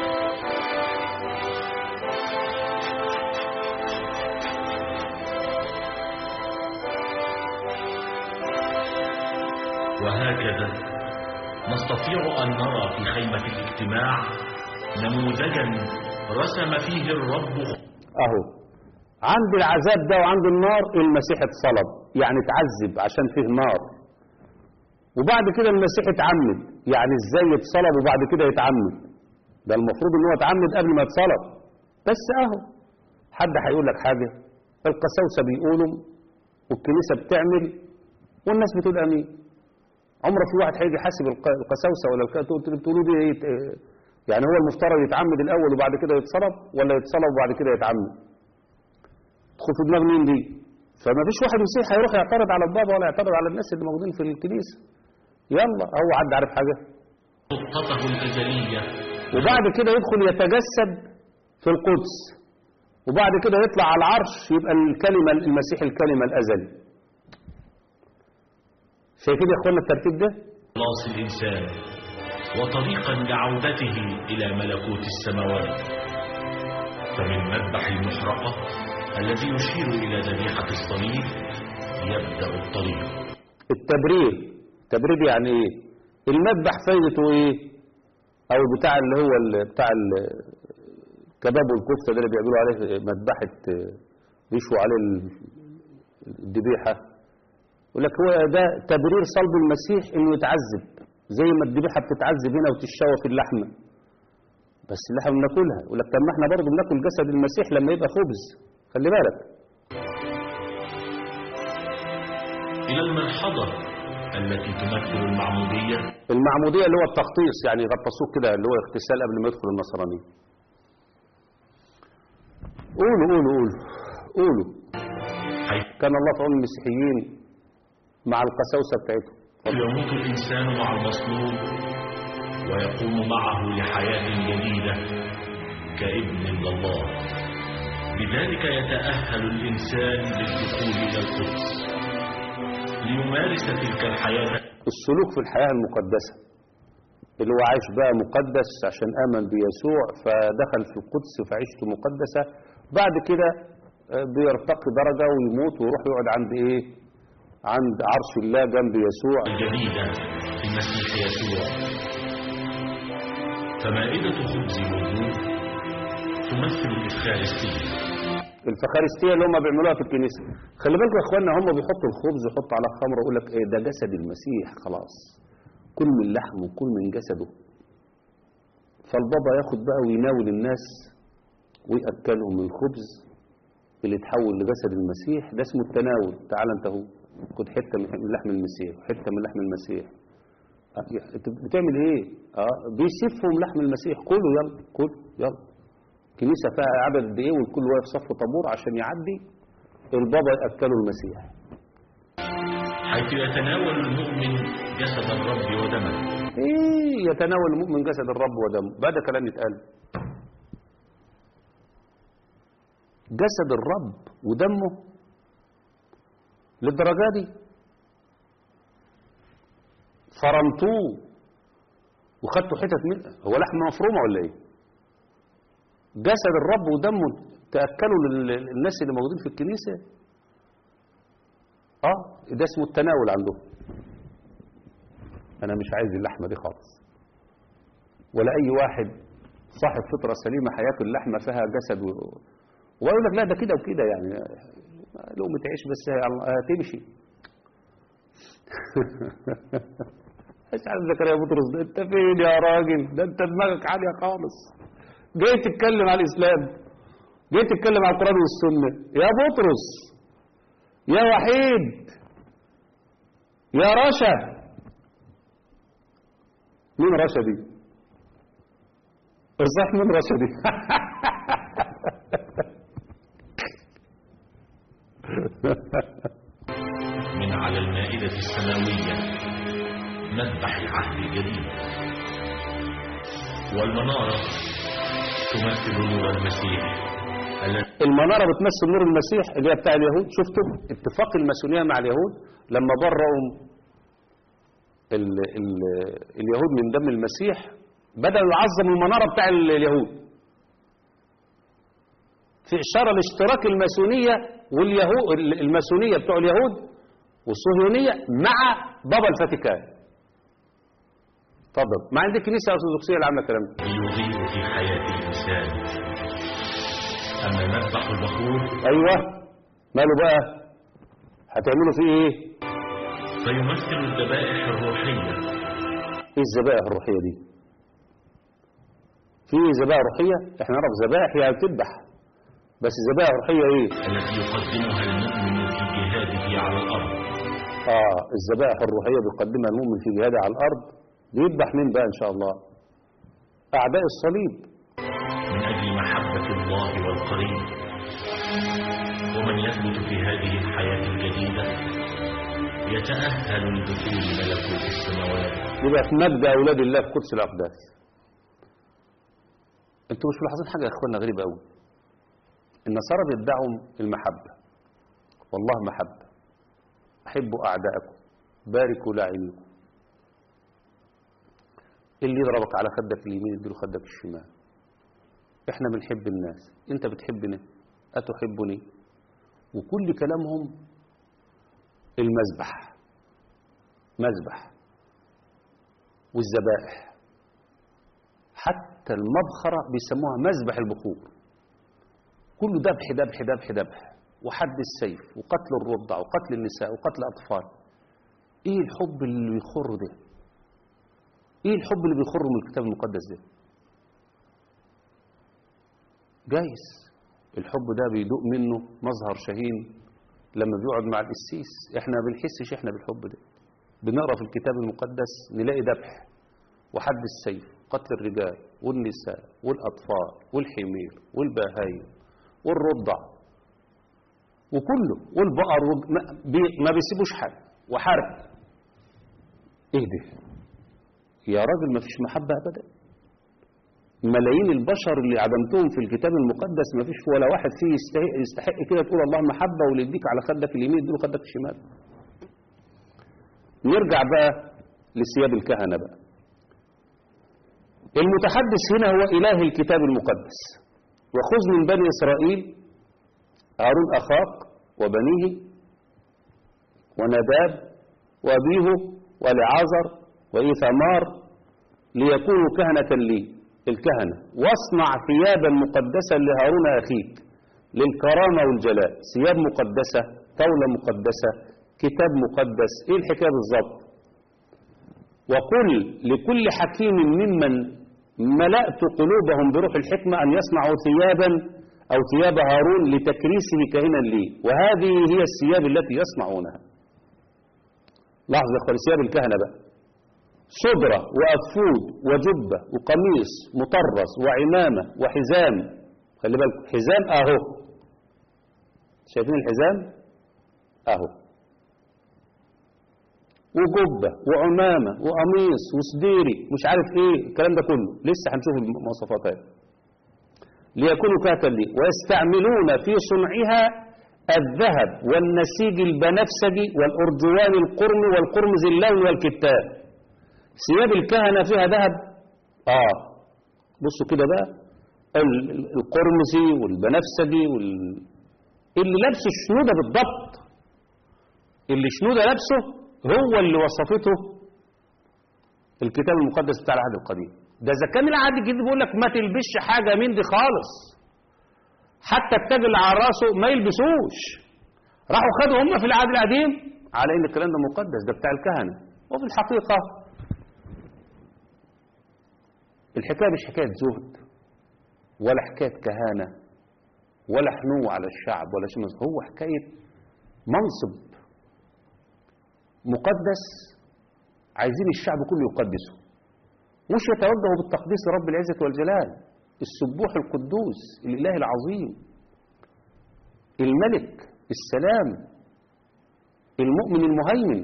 B: وهكذا نستطيع أن نرى في خيمة الاجتماع نموذجا رسم فيه الرب.
A: اهو عند العذاب ده وعند النار المسيح اتصلب، يعني اتعذب عشان فيه نار، وبعد كده المسيح اتعمد. يعني ازاي يتصلب وبعد كده يتعمد؟ ده المفروض ان هو اتعمد قبل ما يتصلب. بس اهو حد هيقول لك حاجه، القساوسه بيقولوا والكنيسه بتعمل والناس بتقول امين. عمر في واحد هيجي يحاسب القساوسه ولا تقولوا دي يعني هو المفترض يتعمد الاول وبعد كده يتصلب، ولا يتصلب وبعد كده يتعمد؟ تدخل في دماغ مين دي؟ فما فيش واحد مسيحي هيروح يعترض على البابا ولا يعترض على الناس اللي موجودين في الكنيسه. يلا هو عد عارف حاجه.
B: خطته الازليه.
A: وبعد كده يدخل يتجسد في القدس، وبعد كده يطلع على العرش يبقى الكلمه المسيح الكلمه الازلي. شايفين يا اخوانا الترتيب ده؟
B: خلاص الانسان وطريقا لعودته الى ملكوت السماوات. فمن مذبح المحرقه الذي يشير الى ذبيحه الصليب يبدا الطريق. التبرير يعني ايه؟ المذبح فايدته ايه؟ او بتاع اللي هو بتاع الكباب والكفته ده اللي بيعملوا عليه مذبحه، يشووا عليه الذبيحه. يقول لك هو ده تبرير صلب المسيح انه يتعذب زي ما الذبيحه بتتعذب هنا وتتشوى في اللحمه، بس اللحمه بناكلها. يقول لك طب ما احنا برضه بناكل جسد المسيح لما يبقى خبز، خلي بالك. الى المرحضه
C: التي تمثل المعمودية.
B: المعمودية اللي هو التغطيس، يعني يغطسوه كده، اللي هو اغتسال قبل ما يدخل النصرانية. قولوا قولوا قولوا قولوا. كان الله في عون المسيحيين مع القساوسة بتاعتهم.
C: يموت الإنسان مع المصلوب ويقوم معه لحياة جديدة كابن الله. بذلك يتأهل الإنسان للدخول إلى القدس ليمارس تلك الحياة.
B: السلوك في الحياة المقدسة اللي هو عايش بقى مقدس عشان آمن بيسوع فدخل في القدس فعيشته مقدسة. بعد كده بيرتقي درجة ويموت ويروح يقعد عند ايه؟ عند عرش الله جنب يسوع
C: الجديدة في المسيح يسوع. فمائدة خبز الوجود تمثل الإفخارستية.
B: الفخارستية اللي هم بيعملوها في الكنيسة. خلي بالكم يا اخوانا، هم بيحطوا الخبز ويحطوا على الخمر ويقول لك ايه ده جسد المسيح، خلاص كل من لحمه وكل من جسده. فالبابا ياخد بقى ويناول الناس ويأكلهم من الخبز اللي تحول لجسد المسيح. ده اسمه التناول. تعال انت اهو خد حته من لحم المسيح وحته من لحم المسيح. انت بتعمل ايه؟ بيسفهم لحم المسيح. كله يلا كل يلا. كنيسه فيها عدد قد ايه والكل واقف صف طابور عشان يعدي البابا يأكلوا المسيح.
C: حيث يتناول المؤمن جسد الرب ودمه.
B: ايه يتناول المؤمن جسد الرب ودمه؟ بعد كلام يتقال جسد الرب ودمه للدرجة دي؟ فرمتوه وخدتوا حتت منه، هو لحمة مفرومة ولا ايه؟ جسد الرب ودمه تأكلوا للناس اللي موجودين في الكنيسة. ده اسمه التناول عندهم. انا مش عايز اللحمة دي خالص، ولا اي واحد صاحب فطرة سليمة حياته اللحمة فيها جسد ويقول لك لا ده كده وكده، يعني لقمة تعيش بس هتمشي. ايش عايز زكريا بطرس ده؟ انت فين يا راجل؟ ده انت دماغك عالية خالص. جاي تتكلم على الاسلام، جاي تتكلم على القرآن والسنة يا بطرس، يا وحيد، يا رشا. مين رشا دي؟ صح مين رشا دي؟
C: من على المائدة السماوية مذبح العهد الجديد. والمنارة تمثل نور المسيح.
B: المنارة بتمثل نور المسيح اللي هي بتاع اليهود. شفتوا اتفاق الماسونية مع اليهود لما برأوا اليهود من دم المسيح بدأوا يعظموا المنارة بتاع اليهود في إشارة لاشتراك الماسونية واليهود، الماسونية بتوع اليهود والصهيونية مع بابا الفاتيكان. اتفضل. ما عندك كنيسة أرثوذكسية اللي عاملة الكلام ده.
C: يضيء في حياة الإنسان. أما مذبح البخور
B: أيوه ماله بقى؟ هتعملوا فيه إيه؟
C: فيمثل الذبائح الروحية.
B: إيه الذبائح الروحية دي؟ في ذبائح روحية؟ إحنا نعرف ذبائح يعني بتذبح، بس ذبائح روحية إيه؟
C: التي يقدمها المؤمن في جهاده على الأرض.
B: الذبائح الروحية بيقدمها المؤمن في جهاده على الأرض. بيذبح مين بقى إن شاء الله؟ أعداء الصليب.
C: من أجل محبة الله والقريب. ومن يثبت في هذه الحياة الجديدة يتأهل لدخول ملكوت السماوات.
B: يبقى في مجد أولاد الله في قدس الأقداس. أنتوا مش ملاحظين حاجة يا إخواننا غريبة أوي؟ النصارى بيدعوا المحبة، والله محبة، أحبوا أعداءكم، باركوا لاعنكم. اللي يضربك على خدك اليمين يديله خدك الشمال. احنا بنحب الناس، انت بتحبني، أتحبني. وكل كلامهم المذبح، مذبح والذبائح. حتى المبخرة بيسموها مذبح البخور. كله ذبح ذبح ذبح ذبح، وحد السيف وقتل الرضع وقتل النساء وقتل الأطفال. ايه الحب اللي بيخر ده؟ ايه الحب اللي بيخر من الكتاب المقدس ده؟ جايز الحب ده بيدوق منه مظهر شهين لما بيقعد مع القسيس. احنا ما بنحسش احنا بالحب ده.
A: بنقرأ في الكتاب المقدس نلاقي ذبح وحد السيف، قتل الرجال والنساء والأطفال والحمير والبهايم والرضع وكله والبقر ما بيسيبوش حد وحرب. ايه ده يا راجل؟ ما فيش محبة أبدا. ملايين البشر اللي عدمتهم في الكتاب المقدس ما فيش ولا واحد فيه يستحق كده تقول الله محبة واللي يديك على خدك اليمين يديله خدك الشمال. نرجع بقى لثياب الكهنة بقى. المتحدث هنا هو إله الكتاب المقدس. وخذ من بني إسرائيل هارون أخاك وبنيه وناداب وأبيه والعازر وإيثمار ليكونوا كهنة لي الكهنة، واصنع ثيابا مقدسة لهارون أخيك للكرامة والجلال. ثياب مقدسة، طاولة مقدسة، كتاب مقدس. ايه الحكاية بالظبط؟ وقل لكل حكيم ممن ملأت قلوبهم بروح الحكمة أن يصنعوا ثيابا أو ثياب هارون لتكريسه كاهنا لي، وهذه هي الثياب التي يصنعونها. لاحظ يا اخوان ثياب الكهنة بقى: صدرة وأفود وجبة وقميص مطرز وعمامة وحزام. خلي بالك حزام اهو، شايفين الحزام اهو، وجبة وعمامة وقميص وسديري مش عارف ايه الكلام ده كله، لسه هنشوف المواصفات هذه. ليكونوا كهنة لي، ويستعملون في صنعها الذهب والنسيج البنفسجي والأرجوان القرمي والقرمز اللون والكتان. ثياب الكهنة فيها ذهب. بصوا كده بقى، القرمزي والبنفسجي اللي لابسه الشنودة بالضبط، اللي شنودة لابسه هو اللي وصفته الكتاب المقدس بتاع العهد القديم. ده إذا كان العهد الجديد بيقول لك ما تلبسش حاجة من دي خالص، حتى التاج اللي على راسه ما يلبسوش. راحوا خدوا هم في العهد القديم على ان الكلام ده مقدس، ده بتاع الكهنة. وفي الحقيقة الحكاية مش حكاية زهد ولا حكاية كهانة ولا حنو على الشعب ولا شيء، هو حكاية منصب مقدس عايزين الشعب كله يقدسه، مش يتوجهوا بالتقديس لرب العزة والجلال السبوح القدوس الإله العظيم الملك السلام المؤمن المهيمن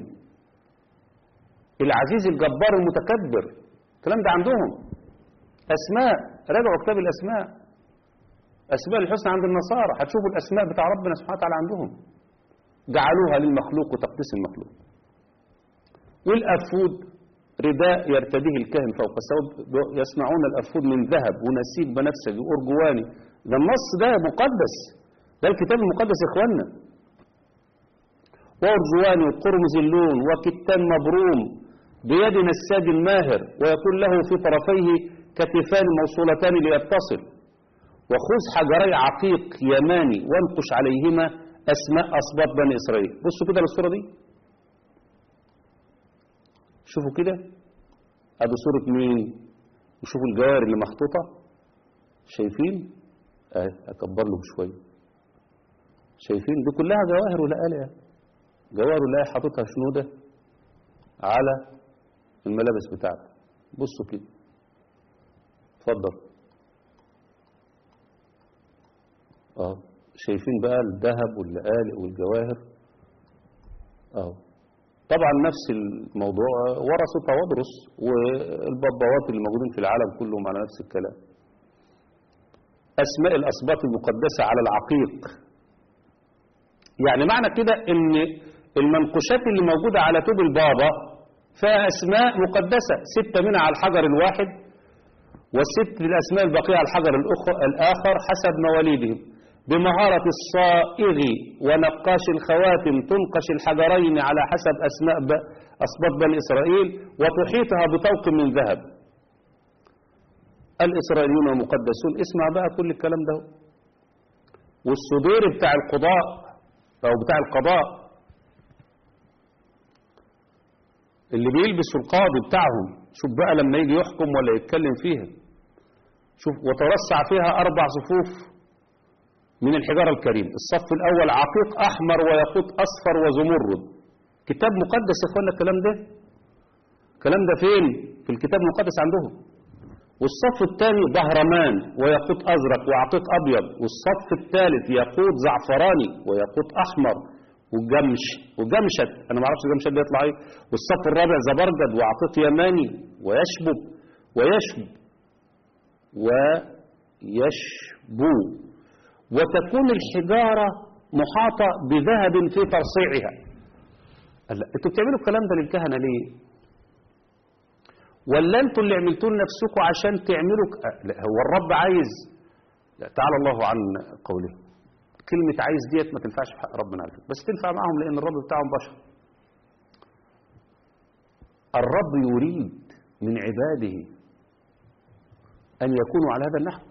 A: العزيز الجبار المتكبر. الكلام ده عندهم أسماء، راجعوا كتاب الأسماء، أسماء الحسنى عند النصارى هتشوفوا الأسماء بتاع ربنا سبحانه وتعالى عندهم، جعلوها للمخلوق وتقديس المخلوق. والأفود رداء يرتديه الكاهن فوق الثوب، يصنعون الأفود من ذهب ونسيج بنفسجي وأرجواني. ده النص ده مقدس، ده الكتاب المقدس يا إخوانا. وأرجواني وقرمز اللون وكتان مبروم بيد نساج ماهر، ويكون له في طرفيه كتفان موصولتان ليتصل. وخذ حجري عقيق يماني وانقش عليهما أسماء أسباط بني إسرائيل. بصوا كده للصورة دي، شوفوا كده، ادي صورة مين؟ وشوفوا الجوار اللي محطوطة، شايفين؟ اكبر له شوية، شايفين؟ دي كلها جواهر ولا آلهة، جواهر ولا حاططها شنودة على الملابس بتاعته. بصوا كده، اتفضل. شايفين بقى الذهب واللآلئ والجواهر. طبعا نفس الموضوع ورثوا توادرس والبابوات اللي موجودين في العالم كلهم على نفس الكلام. أسماء الأسباط المقدسة على العقيق، يعني معنى كده ان المنقوشات اللي موجودة على توب البابا فيها أسماء مقدسة، 6 منها على الحجر الواحد، والست الأسماء الباقية على الحجر الآخر حسب مواليدهم. بمهارة الصائغ ونقاش الخواتم تنقش الحجرين على حسب أسماء أسباط بني إسرائيل، وتحيطها بطوق من ذهب. الإسرائيليون مقدسون. اسمع بقى كل الكلام ده. والصدور بتاع القضاء أو بتاع القضاء اللي بيلبسوا القاضي بتاعهم، شوف بقى لما يجي يحكم ولا يتكلم فيها، شوف، وترصع فيها 4 صفوف من الحجارة الكريم. الصف الأول عقيق أحمر وياقوت أصفر وزمرد كتاب مقدس يا اخوانا الكلام ده. الكلام ده فين؟ في الكتاب المقدس عندهم. والصف الثاني بهرمان وياقوت ازرق وعقيق ابيض، والصف الثالث ياقوت زعفراني وياقوت احمر وجمشت، انا ما اعرفش جمشت ده يطلع ايه. والصف الرابع زبرجد وعقيق يماني ويشبو وتكون الحجارة محاطة بذهب في ترصيعها. انتوا بتعملوا الكلام ده للكهنة ليه؟ ولا انتوا اللي عملتوا لنفسكم عشان تعملوا لا، هو الرب عايز. لا، تعالى الله عن قوله. كلمة عايز ديت ما تنفعش في حق ربنا على فكرة، بس تنفع معهم لأن الرب بتاعهم بشر. الرب يريد من عباده أن يكونوا على هذا النحو.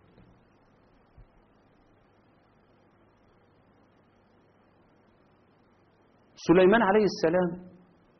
A: سليمان عليه السلام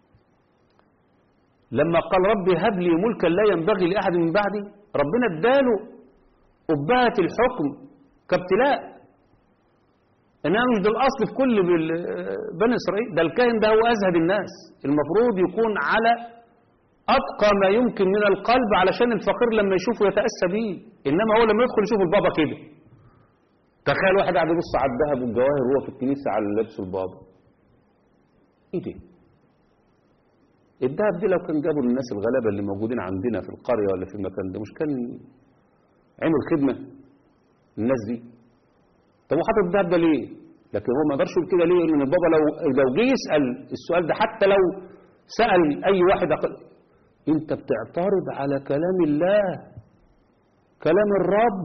A: لما قال ربي هب لي ملكا لا ينبغي لأحد من بعدي، ربنا اداله أبهة الحكم كابتلاء. إنها مش ده الأصل في كل بني إسرائيل، ده الكاهن ده هو أزهد الناس، المفروض يكون على أبقى ما يمكن من القلب علشان الفقير لما يشوفه يتأسى بيه. إنما هو لما يدخل يشوف البابا كده، تخيل واحد قاعد يبص على الذهب والجواهر وهو في الكنيسة على لبس البابا. إيه ده؟ الذهب دي لو كان جابوا للناس الغلابة اللي موجودين عندنا في القرية ولا في المكان ده، مش كان عمل خدمة للناس دي؟ طب وحاطط الذهب ده ليه؟ لكن هو ما قدرش يقول كده ليه؟ لأن البابا لو جه يسأل السؤال ده، حتى لو سأل أي واحد أنت بتعترض على كلام الله، كلام الرب،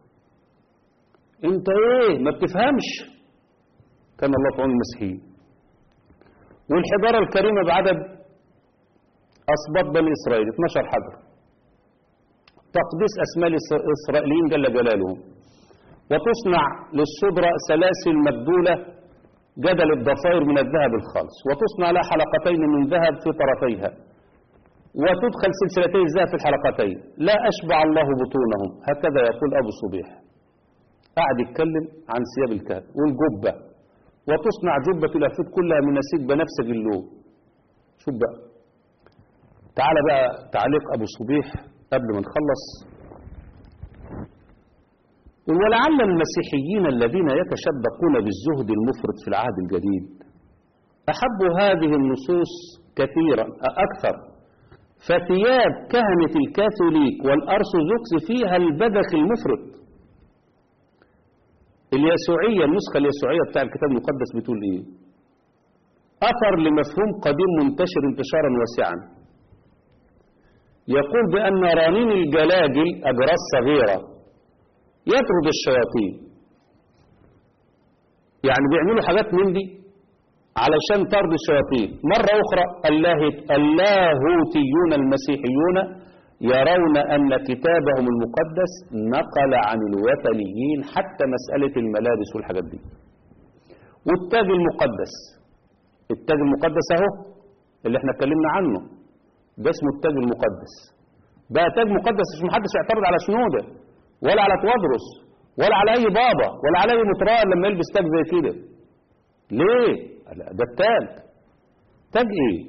A: أنت إيه؟ ما بتفهمش. كان الله في عون المسيحيين. والحجارة الكريمة بعدد أسباط بني إسرائيل 12 حجر، تقديس أسماء الإسرائيليين جل جلالهم. وتصنع للصدرة سلاسل مبدولة جدل الضفائر من الذهب الخالص، وتصنع لها حلقتين من ذهب في طرفيها، وتدخل سلسلتي الذهب في الحلقتين، لا أشبع الله بطونهم، هكذا يقول أبو صبيح. قاعد يتكلم عن ثياب الكهنة والجبة. وتصنع جبة الأفود كلها من نسيج بنفسج اللون. شوف بقى، تعالى بقى تعليق أبو صبيح قبل ما نخلص. ولعل المسيحيين الذين يتشبقون بالزهد المفرط في العهد الجديد أحبوا هذه النصوص كثيرا أكثر، فثياب كهنة الكاثوليك والأرثوذكس فيها البذخ المفرط. اليسوعية، النسخة اليسوعية بتاع الكتاب المقدس بتقول إيه؟ أثر لمفهوم قديم منتشر انتشارا واسعا، يقول بأن رنين الجلاجل أجراس صغيرة يطرد الشياطين. يعني بيعملوا حاجات من دي علشان طرد الشياطين. مرة أخرى اللاهوتيون المسيحيون يرون أن كتابهم المقدس نقل عن الوثنيين حتى مسألة الملابس والحاجات دي. والتاج المقدس، التاج المقدس اهو اللي احنا اتكلمنا عنه، ده اسمه التاج المقدس. بقى تاج مقدس مش محدش يعترض على شنودة ولا على توادرس ولا على اي بابا ولا على اي مطران لما يلبس تاج زي كده. ليه؟ ده التاج. تاج ايه؟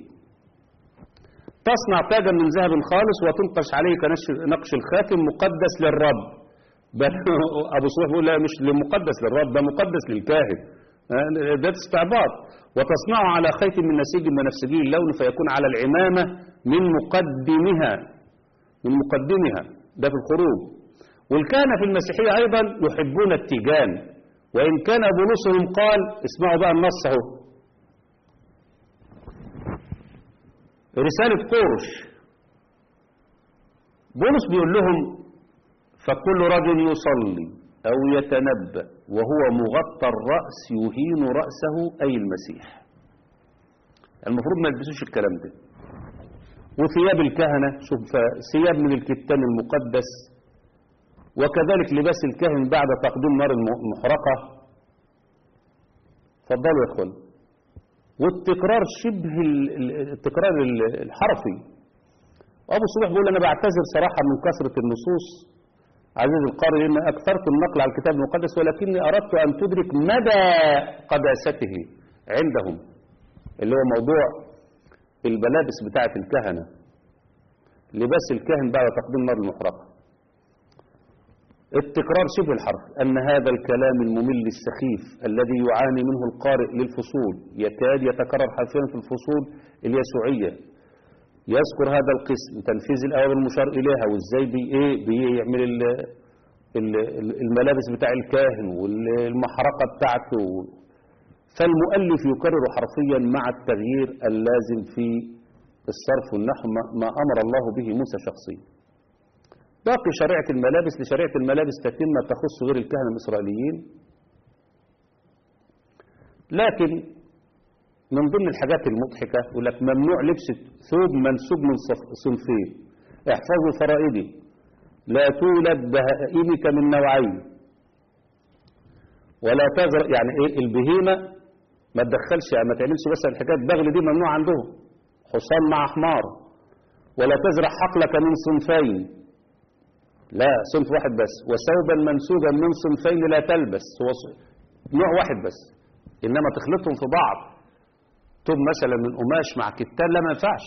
A: تصنع تاجا من ذهب خالص وتنقش عليه كنقش الخاتم مقدس للرب. ابو صبيح بيقول لا، مش مقدس للرب، ده مقدس للكاهن. ده استعباط. وتصنعه على خيط من نسيج بنفسجي اللون فيكون على العمامة من مقدمها ده في الخروج. والكهنة في المسيحية أيضا يحبون التيجان، وإن كان بولسهم قال، اسمعوا بقى النص اهو، رسالة قرش، بولس بيقول لهم فكل رجل يصلي أو يتنبأ وهو مغطى الرأس يهين رأسه أي المسيح. المفروض ما يلبسوش الكلام ده. وثياب الكهنة، شوف، ثياب من الكتان المقدس، وكذلك لباس الكاهن بعد تقديم نار المحرقة. فضلوا يا اخوان. والتكرار شبه التكرار الحرفي. أبو صبيح بيقول أنا بعتذر صراحة من كثرة النصوص عزيز القارئ لأن أكثرت النقل على الكتاب المقدس، ولكني أردت أن تدرك مدى قداسته عندهم. اللي هو موضوع الملابس بتاعة الكهنة، لباس الكاهن بعد تقديم النار المحرقة. التكرار شبه الحرف أن هذا الكلام الممل السخيف الذي يعاني منه القارئ للفصول يكاد يتكرر حرفيا في الفصول اليسوعية. يذكر هذا القسم تنفيذ الأوامر المشار إليها، وإزاي بيعمل الملابس بتاع الكاهن والمحرقة بتاعته. فالمؤلف يكرر حرفيا مع التغيير اللازم في الصرف والنحو ما أمر الله به موسى شخصيا. باقي شريعة الملابس لشريعة الملابس تتمة تخص غير الكهنة الإسرائيليين، لكن من ضمن الحاجات المضحكة يقول لك ممنوع لبس ثوب منسوب من صنفين، احفظوا فرائدي، لا تولد بهائمك من نوعين، ولا تزرع. يعني ايه البهيمة ما تدخلش، يعني ما تعملش بس الحكاية بغل دي ممنوع عندهم، حصان مع حمار. ولا تزرع حقلك من صنفين، لا صنف واحد بس. وثوبا منسوبا من صنفين لا تلبس، هو نوع واحد بس، انما تخلطهم في بعض، ثوب مثلا من قماش مع كتان، لا ما ينفعش.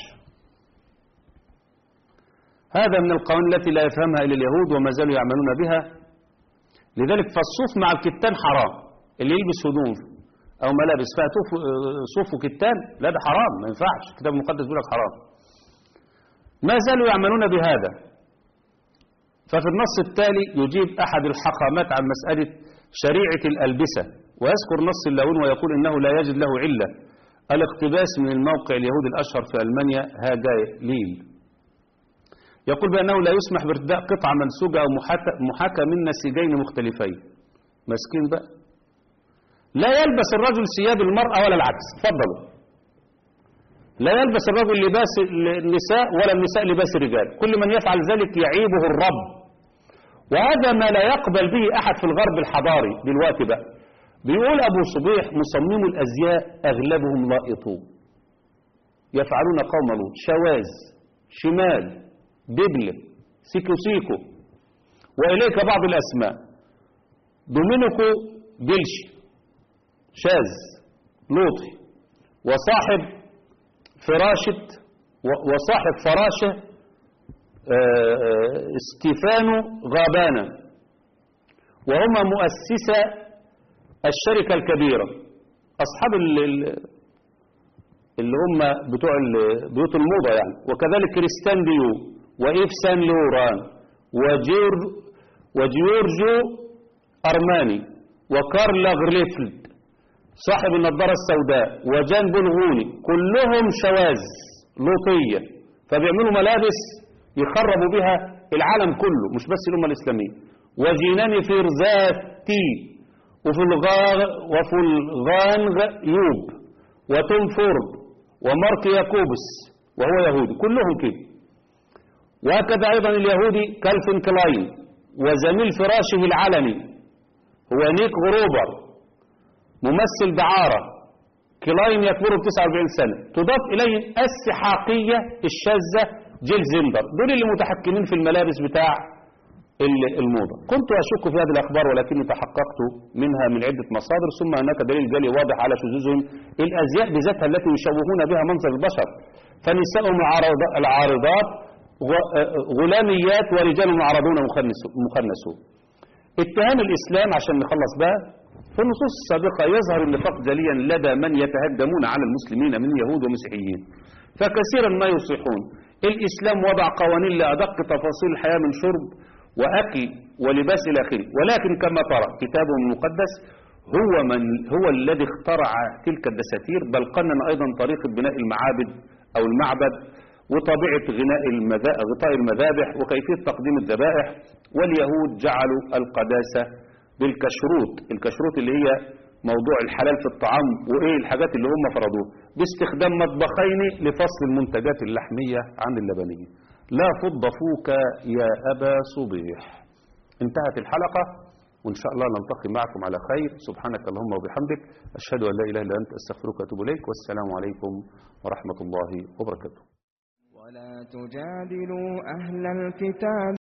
A: هذا من القوانين التي لا يفهمها الا اليهود وما زالوا يعملون بها. لذلك فالصوف مع الكتان حرام. اللي يلبس هدوم او ملابس فيها صوف وكتان، لا ده حرام، ما ينفعش. الكتاب المقدس بيقول لك حرام. ما زالوا يعملون بهذا. ففي النص التالي يجيب أحد الحقامات عن مسألة شريعة الألبسة، ويذكر نص اللاون ويقول إنه لا يجد له علة الاقتباس من الموقع اليهودي الأشهر في ألمانيا هاجايليل. يقول بأنه لا يسمح بارتداء قطعة منسوجة أو محاكاة من نسيجين مختلفين. مسكين بقى. لا يلبس الرجل ثياب المرأة ولا العكس. تفضلوا. لا يلبس الرجل لباس النساء ولا النساء لباس الرجال. كل من يفعل ذلك يعيبه الرب. وهذا ما لا يقبل به أحد في الغرب الحضاري دلوقتي بقى. بيقول أبو صبيح مصممو الأزياء أغلبهم لائطون يفعلون قوم لوط، شواذ، شمال، دبل، سيكو سيكو، وإليك بعض الأسماء. دومينيكو جلشي شاذ لوطي، وصاحب فراشة ستيفانو غابانا، وهما مؤسسة الشركة الكبيرة، أصحاب اللي هم بتوع بيوت الموضة يعني. وكذلك كريستيان ديو وإيف سان لوران وجيورجو أرماني وكارل لاغرليفلد صاحب النظارة السوداء وجان بلغوني، كلهم شواذ لوطية. فبيعملوا ملابس يخربوا بها العالم كله، مش بس الأمة الإسلامية. وجيناني فيرزاتي وفي الغانغ يوب وتوم فورد ومارك ياكوبس وهو يهودي، كلهم كده. وهكذا أيضا اليهودي كالفين كلاين، وزميل فراشه العلني هو نيك غروبر ممثل دعارة. كلاين يكبر ب49 سنة. تضاف إليه السحاقية الشاذة جيل زندر. دول اللي متحكمين في الملابس بتاع الموضة. كنت أشك في هذه الأخبار ولكني تحققت منها من عدة مصادر، ثم هناك دليل جالي واضح على شذوذهم. الأزياء بذاتها التي يشوهون بها منظر البشر، فنساءهم العارضات غلاميات ورجالهم عرضون مخنسون. اتهام الإسلام عشان نخلص بقى في النصوص السابقة يظهر النفاق جليا لدى من يتهجمون على المسلمين من يهود ومسيحيين، فكثيرا ما يصيحون الإسلام وضع قوانين لأدق تفاصيل الحياة من شرب وأكل ولباس إلى آخره، ولكن كما ترى كتابهم المقدس هو الذي اخترع تلك الدساتير، بل قنن أيضا طريقة بناء المعابد أو المعبد، وطبيعة غطاء المذابح، وكيفية تقديم الذبائح. واليهود جعلوا القداسة بالكشروت، الكشروت اللي هي موضوع الحلال في الطعام وإيه الحاجات اللي هم فرضوها، باستخدام مطبخين لفصل المنتجات اللحمية عن اللبنية. لا فض فوك يا أبا صبيح. انتهت الحلقة، وإن شاء الله نلتقي معكم على خير. سبحانك اللهم وبحمدك، أشهد أن لا إله إلا أنت، أستغفرك وأتوب إليك، والسلام عليكم ورحمة الله وبركاته.
D: ولا تجادلوا أهل الكتاب